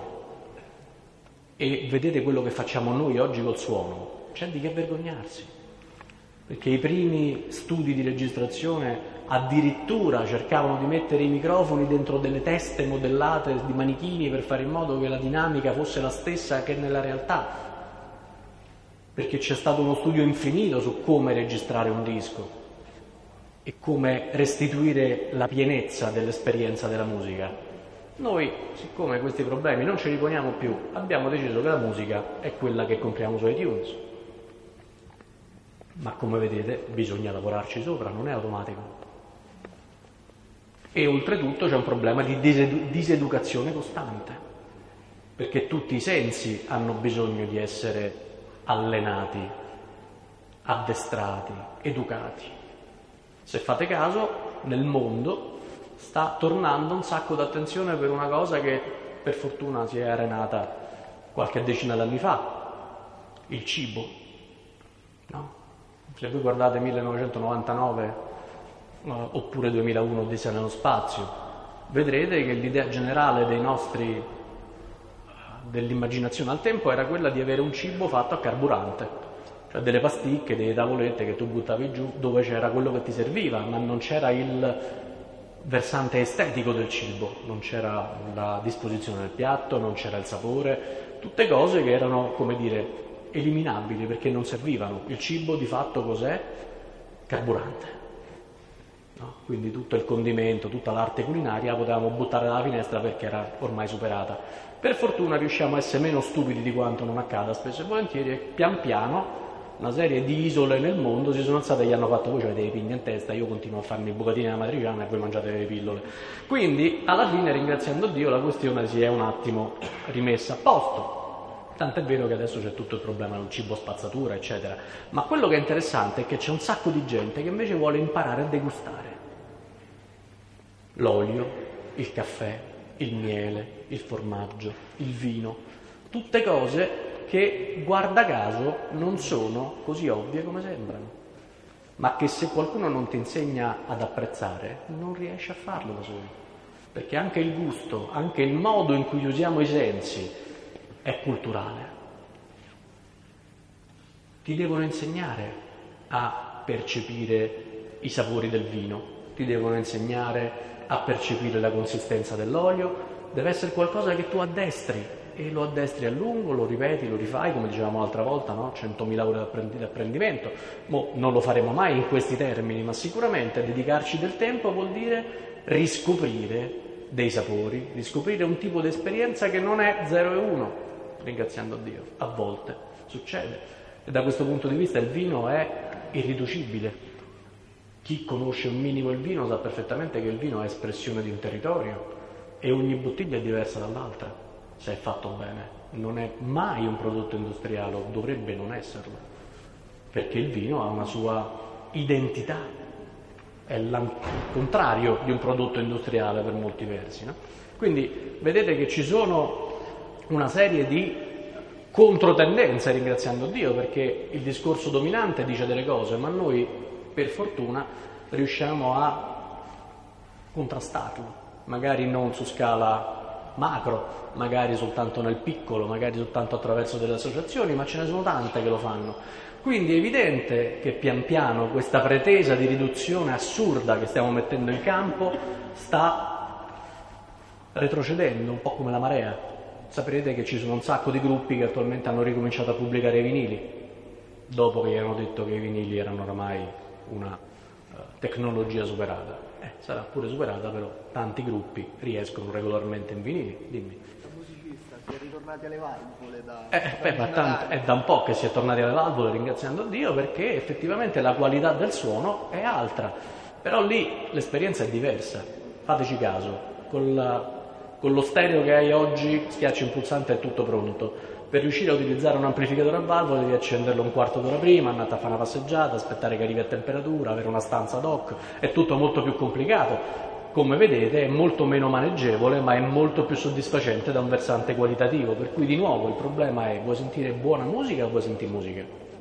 e vedete quello che facciamo noi oggi col suono, c'è di che vergognarsi. Perché i primi studi di registrazione addirittura cercavano di mettere i microfoni dentro delle teste modellate di manichini per fare in modo che la dinamica fosse la stessa che nella realtà, perché c'è stato uno studio infinito su come registrare un disco e come restituire la pienezza dell'esperienza della musica. Noi, siccome questi problemi non ce li poniamo più, abbiamo deciso che la musica è quella che compriamo su iTunes. Ma come vedete bisogna lavorarci sopra, non è automatico. E oltretutto c'è un problema di diseducazione costante, perché tutti i sensi hanno bisogno di essere allenati, addestrati, educati. Se fate caso, nel mondo sta tornando un sacco d'attenzione per una cosa che per fortuna si è arenata qualche decina d'anni fa, il cibo, no? Se voi guardate 1999 oppure 2001 Odissea nello spazio, vedrete che l'idea generale dell'immaginazione al tempo era quella di avere un cibo fatto a carburante, cioè delle pasticche, delle tavolette che tu buttavi giù dove c'era quello che ti serviva, ma non c'era il versante estetico del cibo, non c'era la disposizione del piatto, non c'era il sapore, tutte cose che erano, come dire, eliminabili perché non servivano. Il cibo di fatto cos'è? Carburante. No? Quindi tutto il condimento, tutta l'arte culinaria la potevamo buttare dalla finestra perché era ormai superata. Per fortuna riusciamo a essere meno stupidi di quanto non accada spesso e volentieri, e pian piano una serie di isole nel mondo si sono alzate e gli hanno fatto: voi avete le pigne in testa, io continuo a farmi bucatine alla matriciana e voi mangiate le pillole. Quindi alla fine, ringraziando Dio, la questione si è un attimo rimessa a posto. Tant'è vero che adesso c'è tutto il problema del cibo spazzatura, eccetera. Ma quello che è interessante è che c'è un sacco di gente che invece vuole imparare a degustare l'olio, il caffè, il miele, il formaggio, il vino, tutte cose che, guarda caso, non sono così ovvie come sembrano, ma che se qualcuno non ti insegna ad apprezzare, non riesce a farlo da solo. Perché anche il gusto, anche il modo in cui usiamo i sensi è culturale. Ti devono insegnare a percepire i sapori del vino, ti devono insegnare a percepire la consistenza dell'olio, deve essere qualcosa che tu addestri, e lo addestri a lungo, lo ripeti, lo rifai, come dicevamo l'altra volta, no? 100.000 ore di apprendimento. Non lo faremo mai in questi termini, ma sicuramente dedicarci del tempo vuol dire riscoprire dei sapori, riscoprire un tipo di esperienza che non è 0 e 1, ringraziando Dio. A volte succede. E da questo punto di vista il vino è irriducibile. Chi conosce un minimo il vino sa perfettamente che il vino è espressione di un territorio e ogni bottiglia è diversa dall'altra, se è fatto bene. Non è mai un prodotto industriale, o dovrebbe non esserlo, perché il vino ha una sua identità, è il contrario di un prodotto industriale per molti versi, no? Quindi vedete che ci sono una serie di controtendenze, ringraziando Dio, perché il discorso dominante dice delle cose, ma noi per fortuna riusciamo a contrastarlo, magari non su scala macro, magari soltanto nel piccolo, magari soltanto attraverso delle associazioni, ma ce ne sono tante che lo fanno. Quindi è evidente che pian piano questa pretesa di riduzione assurda che stiamo mettendo in campo sta retrocedendo, un po' come la marea. Saprete che ci sono un sacco di gruppi che attualmente hanno ricominciato a pubblicare i vinili, dopo che gli hanno detto che i vinili erano oramai una tecnologia superata. Sarà pure superata, però tanti gruppi riescono regolarmente in vinili. Dimmi. Da musicista si è ritornati alle valvole È da un po' che si è tornati alle valvole, ringraziando Dio, perché effettivamente la qualità del suono è altra, però lì l'esperienza è diversa. Fateci caso, con lo stereo che hai oggi schiacci un pulsante e è tutto pronto. Per riuscire a utilizzare un amplificatore a valvole devi accenderlo un quarto d'ora prima, andare a fare una passeggiata, aspettare che arrivi a temperatura, avere una stanza ad hoc, è tutto molto più complicato. Come vedete è molto meno maneggevole, ma è molto più soddisfacente da un versante qualitativo, per cui di nuovo il problema è: vuoi sentire buona musica o vuoi sentire musica?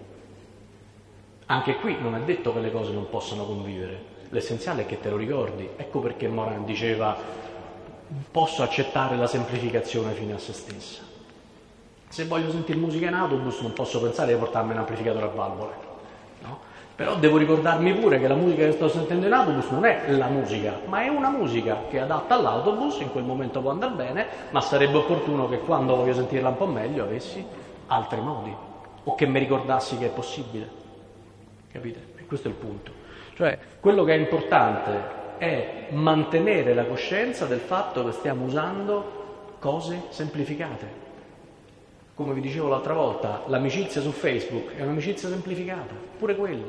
Anche qui non è detto che le cose non possano convivere, l'essenziale è che te lo ricordi. Ecco perché Moran diceva: posso accettare la semplificazione fine a se stessa. Se voglio sentire musica in autobus non posso pensare di portarmi un amplificatore a valvole, no? Però devo ricordarmi pure che la musica che sto sentendo in autobus non è la musica, ma è una musica che è adatta all'autobus, in quel momento può andare bene, ma sarebbe opportuno che quando voglio sentirla un po' meglio avessi altri modi, o che mi ricordassi che è possibile. Capite? E questo è il punto. Cioè, quello che è importante è mantenere la coscienza del fatto che stiamo usando cose semplificate. Come vi dicevo l'altra volta, l'amicizia su Facebook è un'amicizia semplificata, pure quella.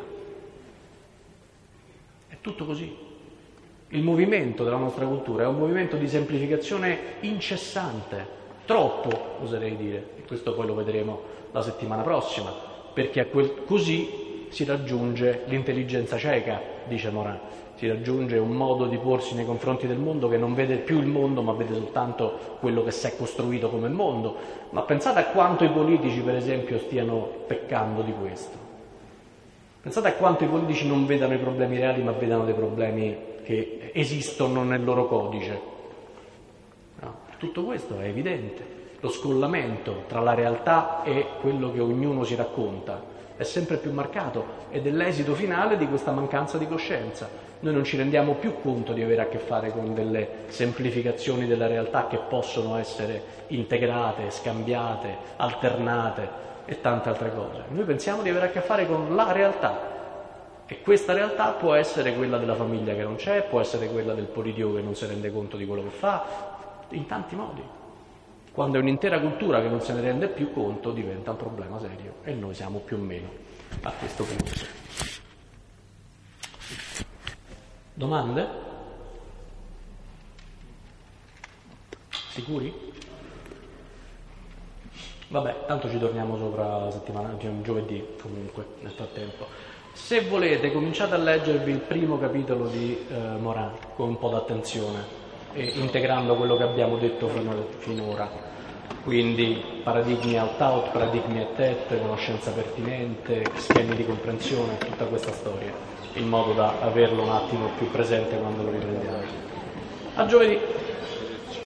È tutto così. Il movimento della nostra cultura è un movimento di semplificazione incessante, troppo oserei dire, e questo poi lo vedremo la settimana prossima, perché così si raggiunge l'intelligenza cieca, dice Morin. Si raggiunge un modo di porsi nei confronti del mondo che non vede più il mondo, ma vede soltanto quello che si è costruito come mondo. Ma pensate a quanto i politici, per esempio, stiano peccando di questo. Pensate a quanto i politici non vedano i problemi reali, ma vedano dei problemi che esistono nel loro codice. No, tutto questo è evidente. Lo scollamento tra la realtà e quello che ognuno si racconta è sempre più marcato ed è l'esito finale di questa mancanza di coscienza. Noi non ci rendiamo più conto di avere a che fare con delle semplificazioni della realtà che possono essere integrate, scambiate, alternate e tante altre cose. Noi pensiamo di avere a che fare con la realtà e questa realtà può essere quella della famiglia che non c'è, può essere quella del politico che non si rende conto di quello che fa, in tanti modi. Quando è un'intera cultura che non se ne rende più conto diventa un problema serio e noi siamo più o meno a questo punto. Domande? Sicuri? Vabbè, tanto ci torniamo sopra la settimana, giovedì comunque, nel frattempo. Se volete cominciate a leggervi il primo capitolo di Morin con un po' d'attenzione e integrando quello che abbiamo detto finora. Quindi paradigmi out-out, paradigmi at-at, conoscenza pertinente, schemi di comprensione, tutta questa storia, in modo da averlo un attimo più presente quando lo riprendiamo. A giovedì!